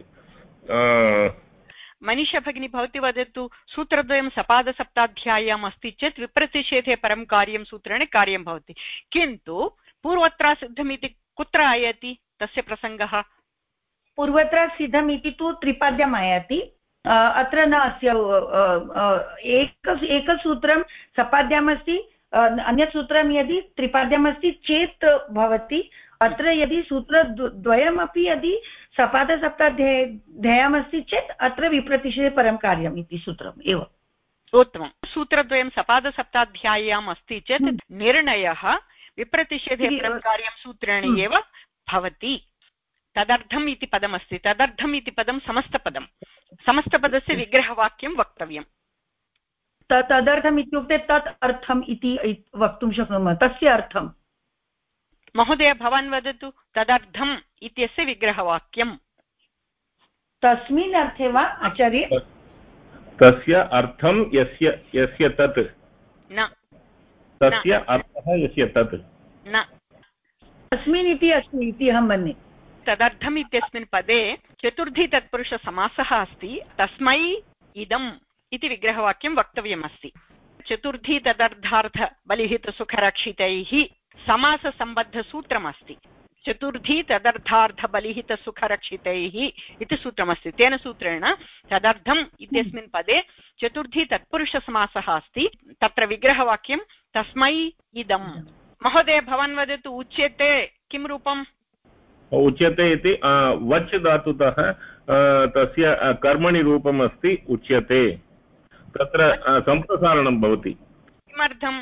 मनीषा भगिनी भवती वदतु सूत्रद्वयं सपादसप्ताध्याय्याम् अस्ति चेत् विप्रतिषेधे परं कार्यं सूत्रेण कार्यं भवति किन्तु पूर्वत्र सिद्धमिति कुत्र आयाति तस्य प्रसङ्गः? पूर्वत्र सिद्धमिति तु त्रिपाद्यम् आयाति अत्र न अस्य एक एकसूत्रं सपाद्यम् अस्ति अन्यत् सूत्रं यदि त्रिपाद्यम् अस्ति चेत् भवति। अत्र यदि सूत्रद्वयमपि यदि सपादसप्ताध्याय्यामस्ति चेत् अत्र विप्रतिषेधे परं कार्यम् इति सूत्रम् एव। उत्तमं। सूत्रद्वयं सपादसप्ताध्याय्याम् अस्ति चेत् निर्णयः विप्रतिषेधे परं कार्यं सूत्रेण एव भवति। तदर्थम् इति पदमस्ति। तदर्थम् इति पदं समस्तपदं समस्तपदस्य विग्रहवाक्यं वक्तव्यम्। तदर्थम् इत्युक्ते तत् अर्थम् इति वक्तुं शक्नुमः तस्य अर्थं। महोदय भवान् वदतु तदर्थम् इत्यस्य विग्रहवाक्यं। तस्मिन् अर्थे वा आचार्य? तस्य अर्थं यस्य यस्य तत् न तस्य अर्थः यस्य तत् न तस्मिन् इति अस्ति इति अहं मन्ये। तदर्थम् इत्यस्मिन् पदे चतुर्थी तत्पुरुषसमासः अस्ति। तस्मै इदम् इति विग्रहवाक्यं वक्तव्यमस्ति। चतुर्थी तदर्थार्थ बलिहितसुखरक्षितैः समाससम्बद्धसूत्रमस्ति चतुर्थी तदर्थार्थबलिहितसुखरक्षितैः इति सूत्रमस्ति तेन सूत्रेण तदर्थम् इत्यस्मिन् पदे चतुर्थी तत्पुरुषसमासः अस्ति तत्र विग्रहवाक्यं तस्मै इदम् महोदय भवान् वदतु उच्यते किं रूपम् उच्यते इति वच् धातुतः तस्य कर्मणि रूपम् अस्ति उच्यते तत्र सम्प्रसारणं भवति किमर्थं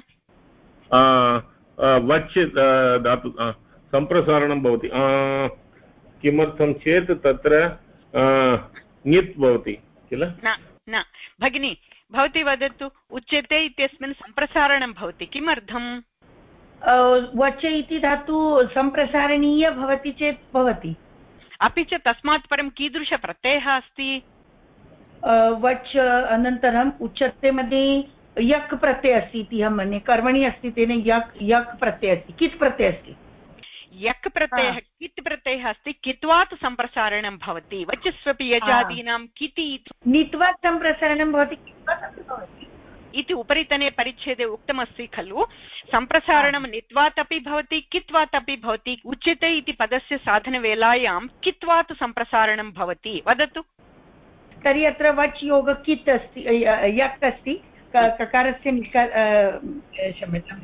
वच् धातु सम्प्रसारणं भवति किमर्थं चेत् तत्र ङित् भवति किल न न भगिनी भवती वदतु उच्यते इत्यस्मिन् सम्प्रसारणं भवति किमर्थं वच् इति धातु सम्प्रसारणीय भवति चेत् भवति अपि च तस्मात् परं कीदृशप्रत्ययः अस्ति वच् अनन्तरम् उच्यते मध्ये यक् प्रत्ययः अस्ति इति अहं मन्ये कर्मणि अस्ति तेन यक् यक् प्रत्ययः अस्ति कित् प्रत्ययः अस्ति यक् प्रत्ययः कित् प्रत्ययः अस्ति कित्वात् सम्प्रसारणं भवति वचस्वपि यजादीनां किति नित्वात् सम्प्रसारणं भवति इति उपरितने परिच्छेदे उक्तमस्ति खलु सम्प्रसारणं नित्वात् अपि भवति कित्वात् अपि भवति उच्यते इति पदस्य साधनवेलायां कित्वात् सम्प्रसारणं भवति वदतु तर्हि अत्र वच् योग कित् अस्ति यक् अस्ति ककारस्य निष्का क्षम्यतां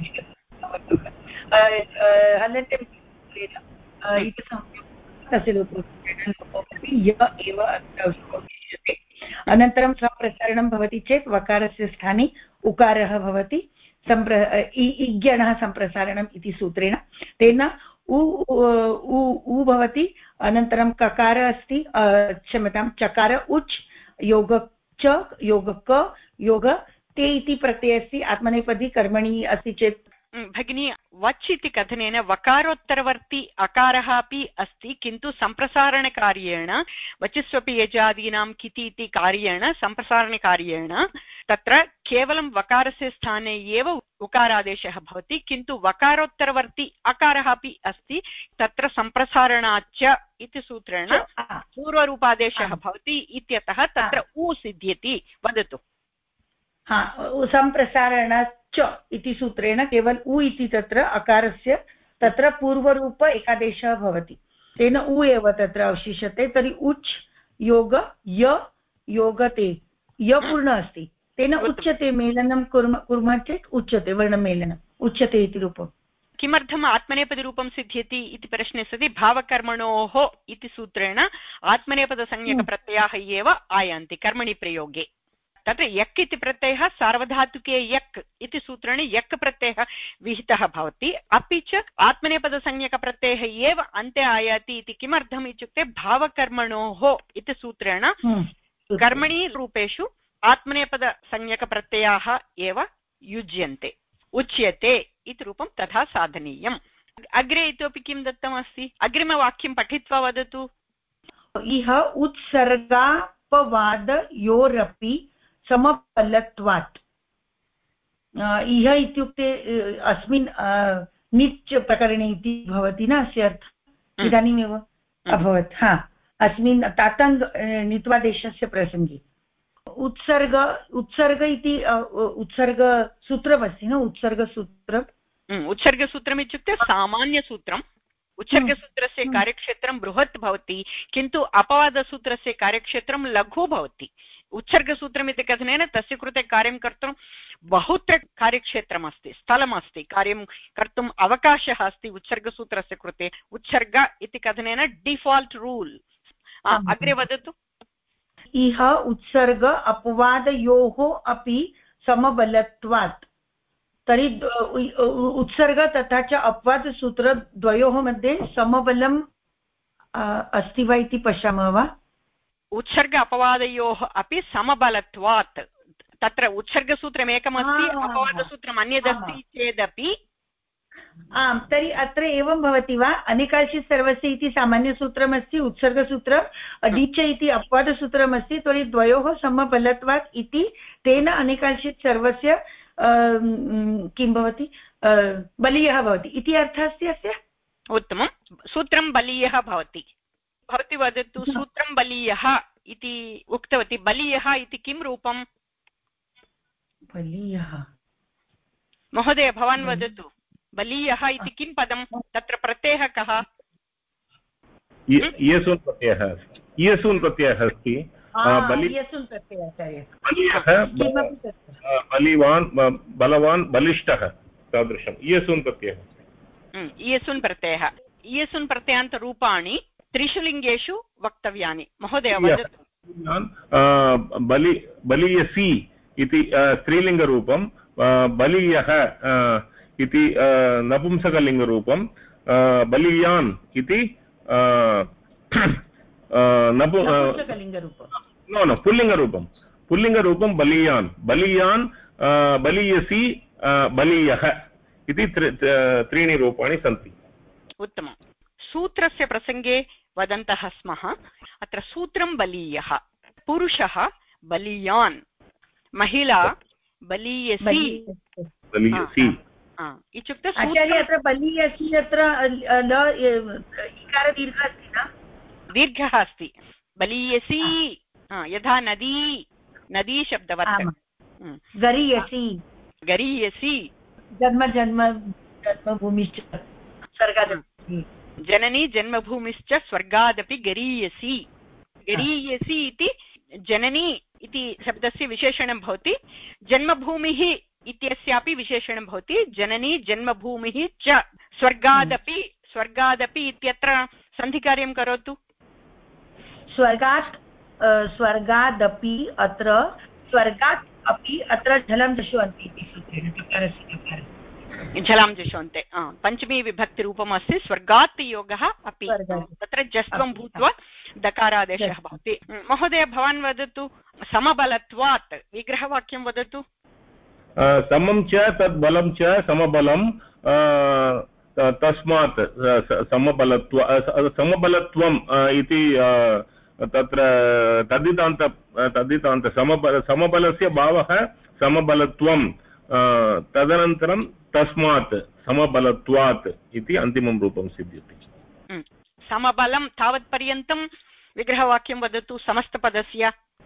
अनन्तरं सम्प्रसारणं भवति चेत् वकारस्य स्थाने उकारः भवति सम्प्र इज्ञणः सम्प्रसारणम् इति सूत्रेण तेन उ उ भवति अनन्तरं ककार अस्ति क्षम्यतां चकार उच् योग च योग क योग ते इति प्रत्ययः अस्ति आत्मनेपदी कर्मणि अस्ति चेत् भगिनी वच् इति कथनेन वकारोत्तरवर्ती अकारः अपि अस्ति किन्तु सम्प्रसारणकार्येण वचस्वपि यजादीनां किति इति कार्येण सम्प्रसारणकार्येण तत्र केवलं वकारस्य स्थाने एव उकारादेशः भवति किन्तु वकारोत्तरवर्ती अकारः अपि अस्ति तत्र सम्प्रसारणाच्च इति सूत्रेण पूर्वरूपादेशः भवति इत्यतः तत्र उ सिद्ध्यति वदतु हा सम्प्रसारणाच्च इति सूत्रेण केवल उ इति तत्र अकारस्य तत्र पूर्वरूप एकादेशः भवति तेन उ एव तत्र अवशिष्यते तर्हि उच् योग य योगते य पूर्ण अस्ति तेन उच्यते मेलनं कुर्मः चेत् उच्यते वर्णमेलनम् उच्यते इति रूपम् किमर्थम् आत्मनेपदरूपं सिद्ध्यति इति प्रश्ने सति भावकर्मणोः इति सूत्रेण आत्मनेपदसंज्ञकप्रत्ययाः एव आयान्ति कर्मणि प्रयोगे तत्र यक् इति प्रत्ययः सार्वधातुके यक् इति सूत्रेण यक् प्रत्ययः विहितः भवति अपि च आत्मनेपदसंज्ञकप्रत्ययः एव अन्ते आयाति इति किमर्थम् इत्युक्ते भावकर्मणोः इति सूत्रेण कर्मणि रूपेषु आत्मनेपदसंज्ञकप्रत्ययाः एव युज्यन्ते उच्यते इति रूपं तथा साधनीयम् अग्रे इतोपि किं दत्तमस्ति अग्रिमवाक्यं पठित्वा वदतु इह उत्सर्गापवादयोरपि समफलत्वात् इह इत्युक्ते अस्मिन् निच् प्रकरणे इति भवति न अस्य अर्थः इदानीमेव अभवत् हा अस्मिन् तातङ्ग नित्वादेशस्य प्रसङ्गे उत्सर्ग उत्सर्ग इति उत्सर्गसूत्रमस्ति न उत्सर्गसूत्रम् उत्सर्गसूत्रम् इत्युक्ते सामान्यसूत्रम् उत्सर्गसूत्रस्य कार्यक्षेत्रं बृहत् भवति किन्तु अपवादसूत्रस्य कार्यक्षेत्रं लघु भवति उत्सर्गसूत्रम् इति कथनेन तस्य कृते कार्यं कर्तुं बहुत्र कार्यक्षेत्रमस्ति स्थलमस्ति कार्यं कर्तुम् अवकाशः अस्ति उत्सर्गसूत्रस्य कृते उत्सर्ग इति कथनेन डिफाल्ट् रूल् अग्रे वदतु इह उत्सर्ग अपवादयोः अपि समबलत्वात् तर्हि उत्सर्ग तथा च अपवादसूत्रद्वयोः मध्ये समबलम् अस्ति वा इति पश्यामः वा उत्सर्ग अपवादयोः अपि समबलत्वात् तत्र उत्सर्गसूत्रमेकमस्ति अपवादसूत्रम् अन्यदस्ति चेदपि आम् तर्हि अत्र एवं भवति वा अनेकांशित् सर्वस्य इति सामान्यसूत्रमस्ति उत्सर्गसूत्रं नीच इति अपवादसूत्रमस्ति तर्हि द्वयोः समबलत्वात् इति तेन अनेकांशित् सर्वस्य किं भवति बलीयः भवति इति अर्थः अस्ति अस्य उत्तमं सूत्रं बलीयः भवति भवती वदतु सूत्रं बलीयः इति उक्तवती बलीयः इति किं रूपम् बलीयः महोदय भवान् वदतु बलीयः इति किं पदं तत्र प्रत्ययः कः इयसून् प्रत्ययः इयसून् प्रत्ययः अस्ति बलिवान् बलवान् बलिष्ठः तादृशम् इयसून् प्रत्ययः इयसून् प्रत्ययः इयसून् प्रत्ययान्तरूपाणि त्रिषु लिङ्गेषु वक्तव्यानि महोदय वदतु बलि बलीयसी इति स्त्रीलिङ्गरूपं बलीयः इति नपुंसकलिङ्गरूपं बलीयान् इति नो नो पुल्लिङ्गरूपं पुल्लिङ्गरूपं बलीयान् बलीयान् बलीयसी बलीयः इति त्रीणि रूपाणि सन्ति उत्तमं सूत्रस्य प्रसङ्गे वदन्तः स्मः अत्र सूत्रं बलीयः पुरुषः बलीयान् महिला बलीयसी बलीयसी इत्युक्ते अत्र बलीयसी अत्र दीर्घः अस्ति न दीर्घः अस्ति बलीयसी यथा नदी नदी शब्दवत् गरीयसी गरीयसी जन्म जन्म जन्मभूमिश्च स्वर्गादपि जननी जन्मभूमिश्च स्वर्गादपि गरीयसी गरीयसी इति जननी इति शब्दस्य विशेषणं भवति जन्मभूमिः इत्यस्यापि विशेषणं भवति जननी जन्मभूमिः च स्वर्गादपि स्वर्गादपि इत्यत्र सन्धिकार्यं करोतु स्वर्गात् स्वर्गादपि अत्र स्वर्गात् अपि अत्र झलं जशोन्ति इति सूत्रेण झलां जशोन्ते पञ्चमी विभक्तिरूपम् अस्ति स्वर्गात् योगः अपि तत्र जस्त्वं भूत्वा दकारादेशः भवति महोदय भवान् वदतु समबलत्वात् विग्रहवाक्यं वदतु समं च तद् बलं च समबलं तस्मात् समबलत्व समबलत्वम् इति तत्र तद्धितान्त तद्धितान्त समबल समबलस्य भावः समबलत्वं तदनन्तरं तस्मात् समबलत्वात् इति अन्तिमं रूपं सिद्ध्यति समबलं तावत्पर्यन्तं विग्रहवाक्यं वदतु समस्तपदस्य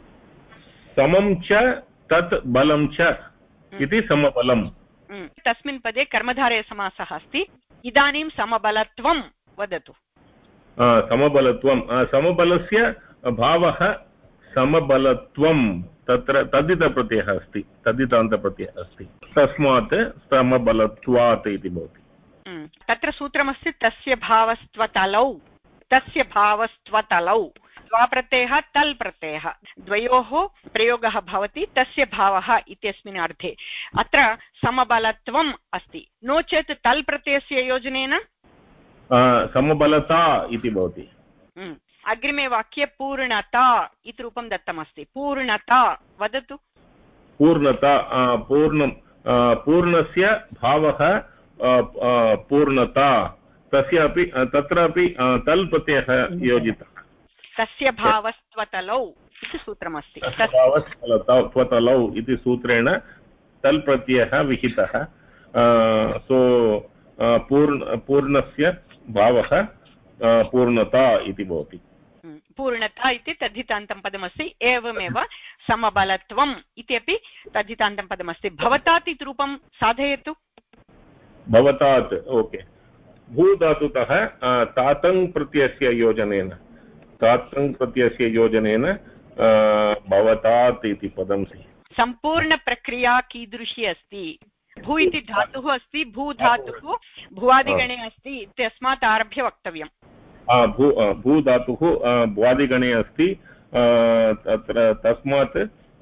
समं च तत् बलं च इति समबलम् तस्मिन् पदे कर्मधारयसमासः अस्ति इदानीं समबलत्वं वदतु समबलत्वं समबलस्य भावः समबलत्वं तत्र तद्धितप्रत्ययः अस्ति तद्धितान्तप्रत्ययः अस्ति तस्मात् समबलत्वात् इति भवति तत्र सूत्रमस्ति तस्य भावस्त्वतलौ तस्य भावस्त्वतलौ द्वाप्रत्ययः तल् प्रत्ययः द्वयोः प्रयोगः भवति तस्य भावः इत्यस्मिन् अर्थे अत्र समबलत्वम् अस्ति नो चेत् तल् प्रत्ययस्य योजनेन समबलता इति भवति अग्रिमे वाक्ये पूर्णता इति रूपं दत्तमस्ति पूर्णता वदतु पूर्णता पूर्णं पूर्णस्य भावः पूर्णता तस्यापि तत्रापि तल् प्रत्ययः योजितः तस्य भावस्त्वतलौ इति सूत्रमस्ति भावस्त्वतलौ इति सूत्रेण तल् प्रत्ययः विहितः सो पूर्ण पूर्णस्य भावः पूर्णता इति भवति पूर्णता इति तद्धितान्तं पदमस्ति एवमेव समबलत्वम् इत्यपि तद्धितान्तं पदमस्ति भवतात् इति रूपं साधयतु भवतात् ओके भूधातुतः तातङ् प्रत्ययस्य योजनेन तातङ् प्रत्ययस्य योजनेन भवतात् इति पदं सम्पूर्णप्रक्रिया कीदृशी अस्ति भू इति धातुः अस्ति भूधातुः भुवादिगणे अस्ति इत्यस्मात् आरभ्य वक्तव्यम् भू भूधातुः भुवादिगणे अस्ति तत्र तस्मात्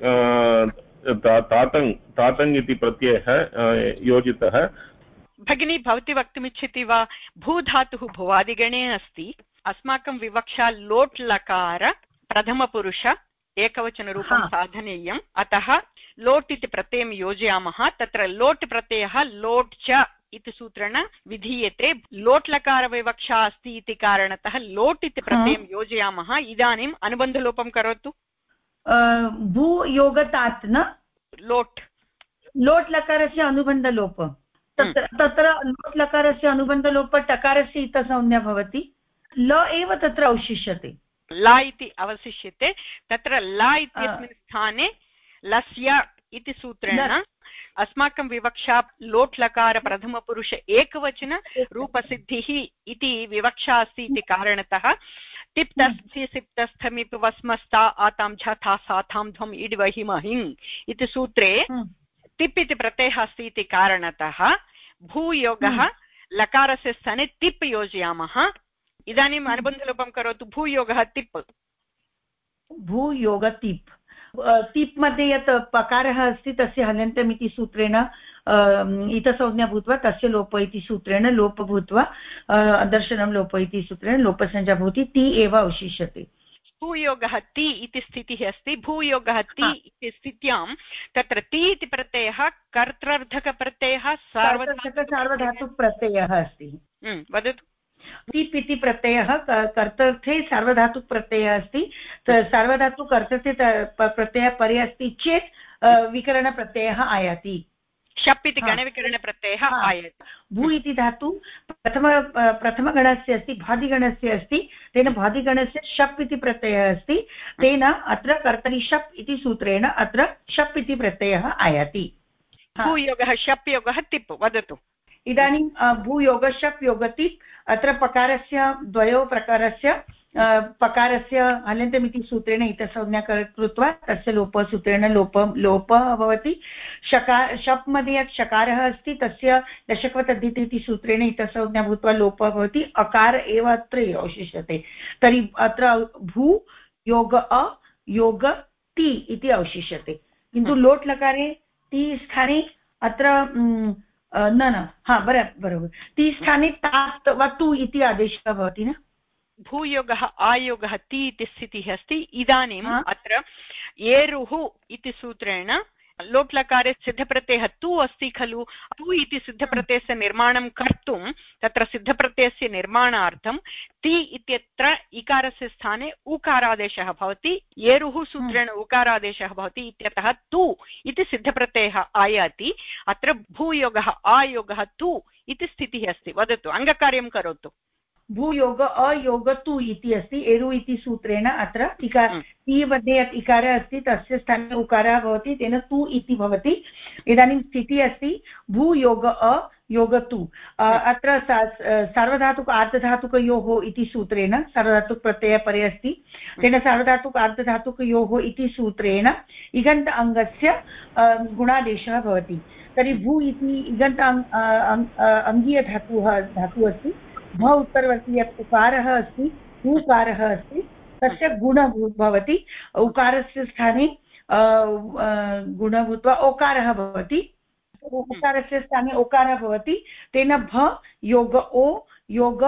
तातङ् तातङ् इति प्रत्ययः योजितः भगिनी भवती वक्तुमिच्छति वा भूधातुः भुवादिगणे अस्ति अस्माकं विवक्षा लोट् लकार प्रथमपुरुष एकवचनरूपं साधनीयम् अतः लोट् इति प्रत्ययं योजयामः तत्र लोट् प्रत्ययः लोट् च इति सूत्रेण विधीयते लोट् लकारविवक्षा अस्ति इति कारणतः लोट् इति प्रत्ययं योजयामः इदानीम् अनुबन्धलोपं करोतु भू योगतात् न लोट् लोट् लकारस्य अनुबन्धलोप तत्र तत्र लोट् लकारस्य अनुबन्धलोप टकारस्य इतसंज्ञा भवति ल एव तत्र अवशिष्यते ला इति अवशिष्यते तत्र ला इत्यस्मिन् स्थाने लस्य इति सूत्रेण अस्माकं विवक्षा लोट् लकार प्रथमपुरुष एकवचन रूपसिद्धिः इति विवक्षा अस्ति इति कारणतः तिप्तस्थि सिप्तस्थमिति वस्मस्ता आतां झथा साथां ध्वम् इड्वहिमहिङ् इति सूत्रे तिप् इति प्रत्ययः अस्ति इति कारणतः भूयोगः लकारस्य स्थाने तिप् योजयामः। इदानीम् अनुबन्धलोपं करोतु। भूयोगः तिप्। भूयोग तिप्। तिप् मध्ये यत् पकारः अस्ति तस्य हलन्तमिति सूत्रेण इतसंज्ञा भूत्वा तस्य लोप इति सूत्रेण लोप भूत्वा दर्शनं लोप इति सूत्रेण लोपसंज्ञा भवति। ति एव अवशिष्यते। भूयोगः ति इति स्थितिः अस्ति। भूयोगः ति इति स्थित्यां तत्र ति इति प्रत्ययः कर्तृर्थकप्रत्ययः सार्वधातुकप्रत्ययः अस्ति। वदतु। तिप् इति प्रत्ययः कर्तर्थे सार्वधातुकप्रत्ययः अस्ति। सार्वधातुकर्तर्थे प्रत्ययः परे अस्ति चेत् विकरणप्रत्ययः आयाति। शप् इति गणविकरणप्रत्ययः आयाति। भू इति धातु प्रथम प्रथमगणस्य अस्ति, भादिगणस्य अस्ति। तेन भादिगणस्य शप् इति प्रत्ययः अस्ति। तेन अत्र कर्तरि शप् इति सूत्रेण अत्र शप् इति प्रत्ययः आयाति। भूयोगः शप् योगः तिप्। वदतु। इदानीं भूयोग शप् योग तिप् अत्र पकारस्य द्वयोः प्रकारस्य पकारस्य हलन्तमिति सूत्रेण इतसंज्ञा कृत्वा तस्य लोपसूत्रेण लोप लोपः भवति। शकार शप् मध्ये यत् शकारः अस्ति तस्य दशकवतद्धिति इति सूत्रेण इतसंज्ञा भूत्वा लोपः भवति। अकार एव अत्र अवशिष्यते। तर्हि अत्र भू योग अ योग ति इति अवशिष्यते। किन्तु लोट् लकारे ति स्थाने अत्र न न हा बराबर् बरोबर् ति स्थाने तात् वा तु इति आदेशः भवति न। भूयोगः आयोगः ति इति स्थितिः अस्ति। इदानीम् अत्र एरुः इति सूत्रेण लोट् लकारे सिद्धप्रत्ययः तु अस्ति खलु। तु इति सिद्धप्रत्ययस्य निर्माणं कर्तुं तत्र सिद्धप्रत्ययस्य निर्माणार्थं ति इत्यत्र इकारस्य स्थाने उकारादेशः भवति। एरुः सूत्रेण उकारादेशः भवति इत्यतः तु इति सिद्धप्रत्ययः आयाति। अत्र भूयोगः आयोगः तु इति स्थितिः अस्ति। वदतु। अङ्गकार्यं करोतु। भूयोग अयोग तु इति अस्ति। एरु इति सूत्रेण अत्र इकार ति मध्ये यत् इकारः अस्ति तस्य स्थाने उकारः भवति। तेन तु इति भवति। इदानीं स्थितिः अस्ति भूयोग अयोग तु। अत्र सार्वधातुक आर्धधातुकयोः इति सूत्रेण सार्वधातुकप्रत्ययः परे अस्ति। तेन सार्वधातुक आर्धधातुकयोः इति सूत्रेण इगन्त अङ्गस्य गुणादेशः भवति। तर्हि भू इति इगन्त अङ्गीयधातुः धातुः अस्ति। भ उत्तरवर्ती यत् उकारः अस्ति उकारः अस्ति तस्य गुणः भवति। उकारस्य स्थाने गुणः भूत्वा ओकारः भवति। उकारस्य स्थाने ओकारः भवति। तेन भ योग ओ योग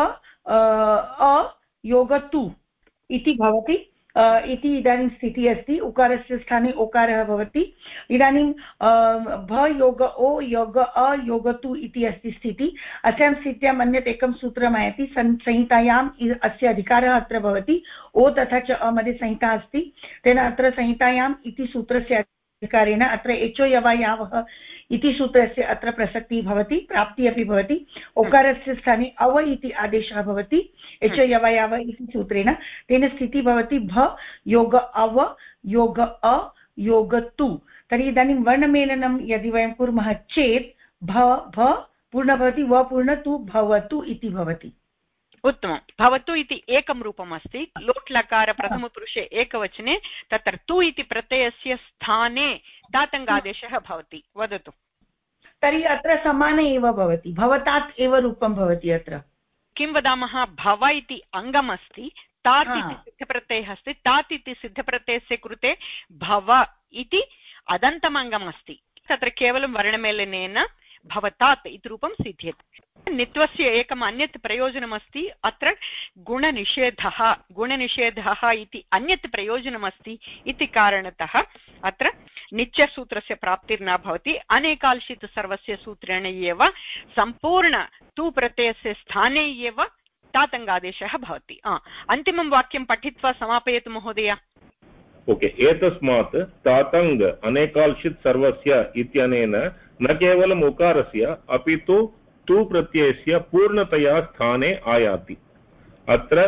अ योग तु इति भवति इति इदानीं स्थितिः अस्ति। उकारस्य स्थाने ओकारः भवति। इदानीं भ योग ओ योग अ योग तु इति अस्ति स्थितिः। अस्यां स्थित्याम् अन्यत् एकं सूत्रम् आयाति। संहितायाम् अस्य अधिकारः अत्र भवति। ओ तथा च अ मध्ये संहिता अस्ति। तेन अत्र संहितायाम् इति सूत्रस्य अधिकारेण अत्र एचो यवायावः इति सूत्रस्य अत्र प्रसक्तिः भवति, प्राप्तिः अपि भवति। ओकारस्य स्थाने अव इति आदेशः भवति एचो यवायाव इति सूत्रेण। तेन स्थितिः भवति भ योग अव योग अ योग तु। तर्हि इदानीं वर्णमेलनं यदि वयं कुर्मः चेत् भ भ पूर्ण भवति, व पूर्ण तु भवतु इति भवति। उत्तमं। भवतु इति एकं रूपम् अस्ति। लोट् लकार प्रथमपुरुषे एकवचने तत्र तु इति प्रत्ययस्य स्थाने तातङ्गादेशः भवति। वदतु। तर्हि अत्र समान एव भवति। भवतात् एव रूपं भवति। अत्र किं वदामः? भव इति अङ्गमस्ति, तात् इति सिद्धप्रत्ययः अस्ति। तात् इति सिद्धप्रत्ययस्य कृते भव इति अदन्तमङ्गम् अस्ति। तत्र केवलं वर्णमेलनेन भवतात् इति रूपं सिद्ध्यते। नित्वस्य एकम् अन्यत् प्रयोजनमस्ति। अत्र गुणनिषेधः गुणनिषेधः इति अन्यत् प्रयोजनमस्ति इति कारणतः अत्र नित्यसूत्रस्य प्राप्तिर्न भवति। अनेकाल्शित् सर्वस्य सूत्रेण एव सम्पूर्ण तु प्रत्ययस्य स्थाने एव तातङ्गादेशः भवति। अन्तिमं वाक्यं पठित्वा समापयतु महोदय। ओके। एतस्मात् तातङ्ग अनेकाल्शित् सर्वस्य इत्यनेन न केवलम् उकारस्य अपि तु तु प्रत्ययस्य पूर्णतया स्थाने आयाति। अत्र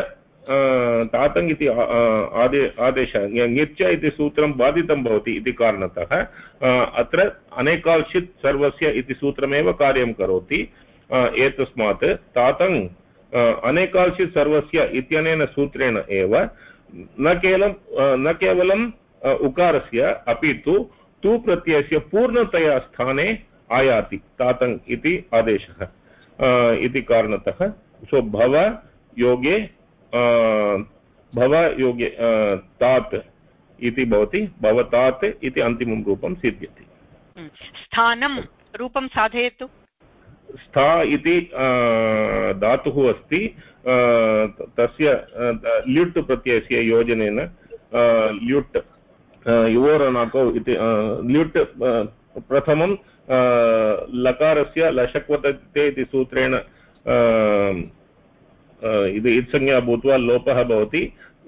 तातङ् इति आदे आदेशः ङिच्च इति सूत्रं बाधितं भवति इति कारणतः अत्र अनेकाल्शित् सर्वस्य इति सूत्रमेव कार्यं करोति। एतस्मात् तातङ् अनेकाल्शित् सर्वस्य इत्यनेन सूत्रेण एव न केवलं न केवलं उकारस्य अपि तु तु प्रत्ययस्य पूर्णतया स्थाने आयाति तातङ् इति आदेशः इति कारणतः सो भव योगे भव योगे तात् इति भवति भवतात् इति अन्तिमं रूपं सिद्ध्यति। स्थानं रूपं साधयतु। स्था इति धातुः अस्ति तस्य ल्युट् प्रत्ययस्य योजनेन ल्युट् युवोरणाकौ इति ल्युट् प्रथमं लकारस्य लशक्वते इति सूत्रेण इति इत्संज्ञा भूत्वा लोपः भवति।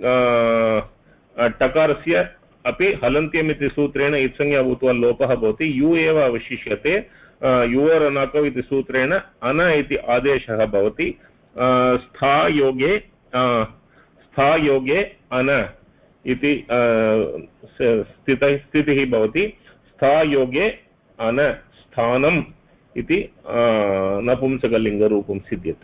टकारस्य अपि हलन्त्यम् इति सूत्रेण इत्संज्ञा भूत्वा लोपः भवति। यु एव अवशिष्यते। युवोरणाकौ इति सूत्रेण अन इति आदेशः भवति। स्थायोगे स्थायोगे अन इति स्थितिः स्थितिः भवति। स्थायोगे अन स्थानम् इति नपुंसकलिङ्गरूपं सिद्ध्यति।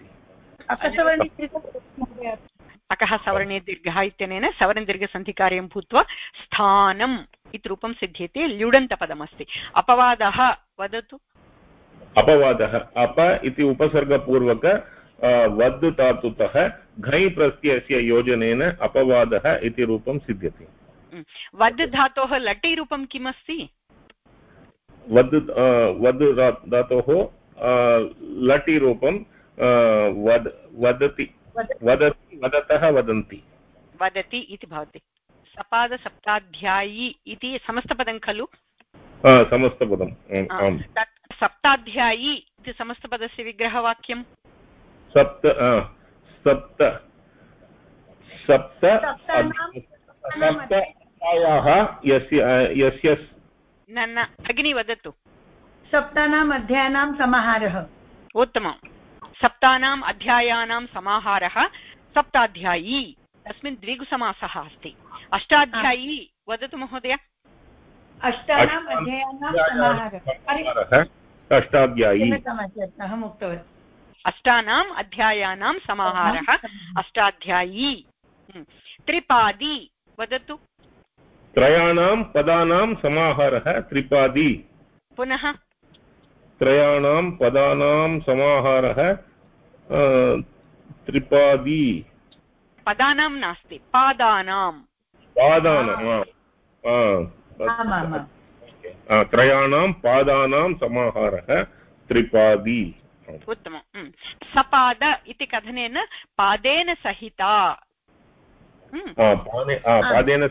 अकः सवर्णे दीर्घः इत्यनेन सवर्णदीर्घसन्धिकार्यं भूत्वा स्थानम् इति रूपं सिद्ध्यति। ल्युडन्तपदमस्ति। अपवादः वदतु। अपवादः अप इति उपसर्गपूर्वक वद् धातुतः घञ् प्रत्ययस्य योजनेन अपवादः इति रूपं सिद्ध्यति। वद् धातोः लटि रूपं किमस्ति? वद् वद् धातोः लटि रूपं वद वदति वदति वदतः वदन्ति वदति इति भवति। सपादसप्ताध्यायी इति समस्तपदं खलु? समस्तपदं। तत् सप्ताध्यायी इति समस्तपदस्य विग्रहवाक्यं सप्त सप्त सप्त सप्तायाः यस्य यस्य न न भगिनी वदतु। सप्तानाम् अध्यायानां समाहारः। उत्तमं। सप्तानाम् अध्यायानां समाहारः सप्ताध्यायी। तस्मिन् द्विगुसमासः अस्ति। अष्टाध्यायी वदतु महोदय। अष्टानाम् अध्यायानां समाहारः अष्टाध्यायी। अहम् उक्तवती। अष्टानाम् अध्यायानां समाहारः अष्टाध्यायी। त्रिपादी वदतु। त्रयाणां पदानां समाहारः त्रिपादी। पुनः त्रयाणां पदानां समाहारः त्रिपादी। पदानां नास्ति पादानां। पादानां त्रयाणां पादानां समाहारः त्रिपादी। उत्तमं। सपाद इति कथनेन पादेन सहिता। पादेन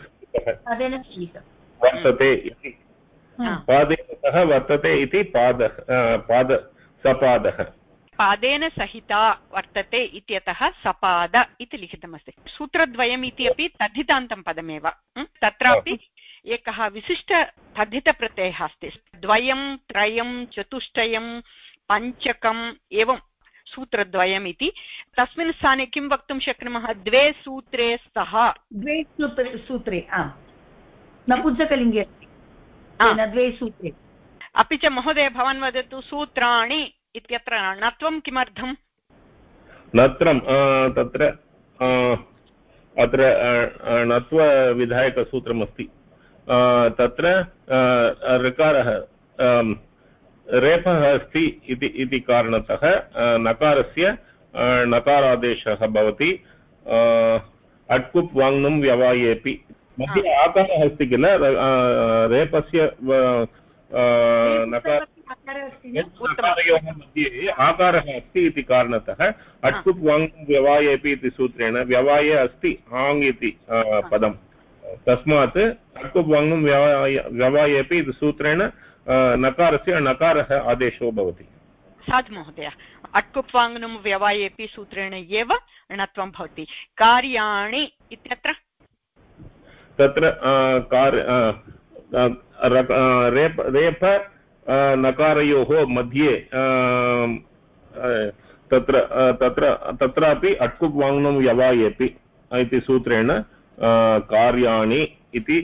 वर्तते इति पादेन सह वर्तते इति पादः पाद सपादः। पादेन सहिता वर्तते इत्यतः सपाद इति लिखितमस्ति। सूत्रद्वयम् इति अपि तद्धितान्तं पदमेव। तत्रापि एकः विशिष्ट तद्धितप्रत्ययः अस्ति। द्वयं त्रयं चतुष्टयं पञ्चकम् एवं सूत्रद्वयम् इति। तस्मिन् स्थाने किं वक्तुं शक्नुमः? द्वे सूत्रे स्तः। द्वे सूत्रे सूत्रे आम् नपुंसकलिङ्गे अस्ति। द्वे सूत्रे। अपि च महोदय भवान् वदतु सूत्राणि इत्यत्र णत्वं किमर्थम्? नत्रं तत्र अत्र णत्वविधायकसूत्रमस्ति। तत्र ऋकारः रेफः अस्ति इति इति कारणतः नकारस्य नकारादेशः भवति। अट्कुप् वाङ्नुं व्यवायेपि मध्ये आकारः अस्ति किल रेफस्य नकारयोः मध्ये आकारः अस्ति इति कारणतः अट्कुप् वाङ्नुं व्यवायेपि इति सूत्रेण व्यवाये अस्ति आङ् इति पदं। तस्मात् अट्कुप् वाङ्नुं व्यवाय व्यवायेपि इति सूत्रेण नकारस्य नकारः आदेशो भवति। साधु महोदय। अट्कुप् वाङ्नुं व्यवायेपि सूत्रेण एव णत्वं भवति। कार्याणि इत्यत्र तत्र रेप रेप नकारयोः मध्ये तत्र तत्र तत्रापि अट्कुप् वाङ्नुं व्यवायेपि इति सूत्रेण कार्याणि इति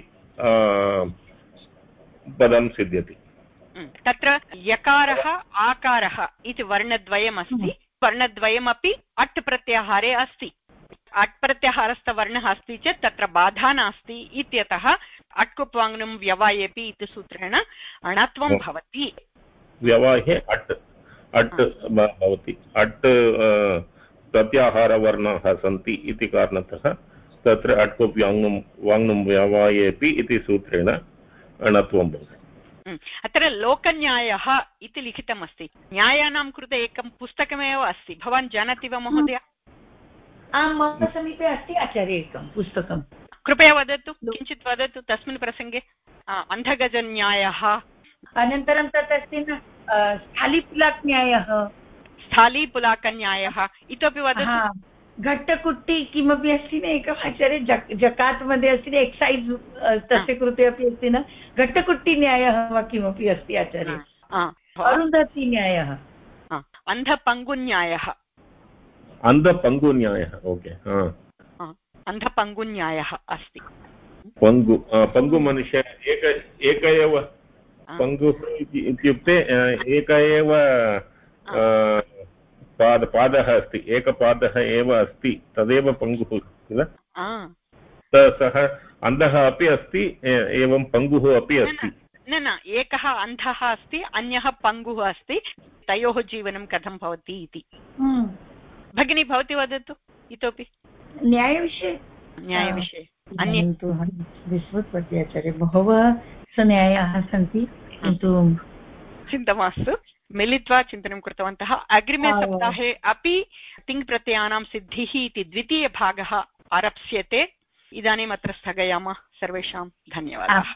पदं सिद्ध्यति। तत्र यकारः आकारः इति वर्णद्वयमस्ति, वर्णद्वयमपि अट् प्रत्याहारे अस्ति। अट् प्रत्याहारस्थवर्णः अस्ति चेत् तत्र बाधा नास्ति इत्यतः अट्कुप्वाङ्नुं व्यवायेपि इति सूत्रेण अणत्वं भवति। व्यवाहे अट् अट् भवति, अट् प्रत्याहारवर्णाः सन्ति इति कारणतः तत्र अट्कुप्वाङ्नुं वाङ्नुं व्यवायेपि इति सूत्रेण अणत्वं भवति। अत्र लोकन्यायः इति लिखितमस्ति। न्यायानां कृते एकं पुस्तकमेव अस्ति, भवान् जानाति वा महोदय? आं, मम समीपे अस्ति आचार्य एकं पुस्तकं। कृपया वदतु, किञ्चित् वदतु तस्मिन् प्रसङ्गे। अन्धगजन्यायः, अनन्तरं तत् अस्ति न स्थालीपुलाकन्यायः, स्थालीपुलाकन्यायः इतोपि वदतु। घट्टकुट्टी किमपि अस्ति न एकम् आचार्य, जक् जकात् मध्ये अस्ति न, एक्सैस् तस्य कृते अपि अस्ति न, घट्टकुट्टी वा किमपि अस्ति आचार्य। अरुन्धतीन्यायः, अन्धपङ्गुन्यायः, अन्धपङ्गुन्यायः, ओके, अन्धपङ्गुन्यायः अस्ति। पङ्गु पङ्गुमनुष्य एक एक एव पङ्गुः इत्युक्ते एक एव पाद पादः अस्ति, एकपादः एव अस्ति, तदेव पङ्गुः किल? सः अन्धः अपि अस्ति, एवं पङ्गुः अपि अस्ति। न न, एकः अन्धः अस्ति, अन्यः पङ्गुः अस्ति, तयोः जीवनं कथं भवति इति। भगिनी भवती वदतु इतोपि न्यायविषये। न्यायविषये अन्ये विस्मृतवती आचार्य, बहवः न्यायाः सन्ति, किन्तु चिन्ता मास्तु, मिलित्वा चिन्तनं कृतवन्तः। अग्रिमे सप्ताहे अपि तिङ् प्रत्ययानां सिद्धिः इति द्वितीयभागः आरप्स्यते। इदानीम् अत्र स्थगयामः। सर्वेषां धन्यवादाः।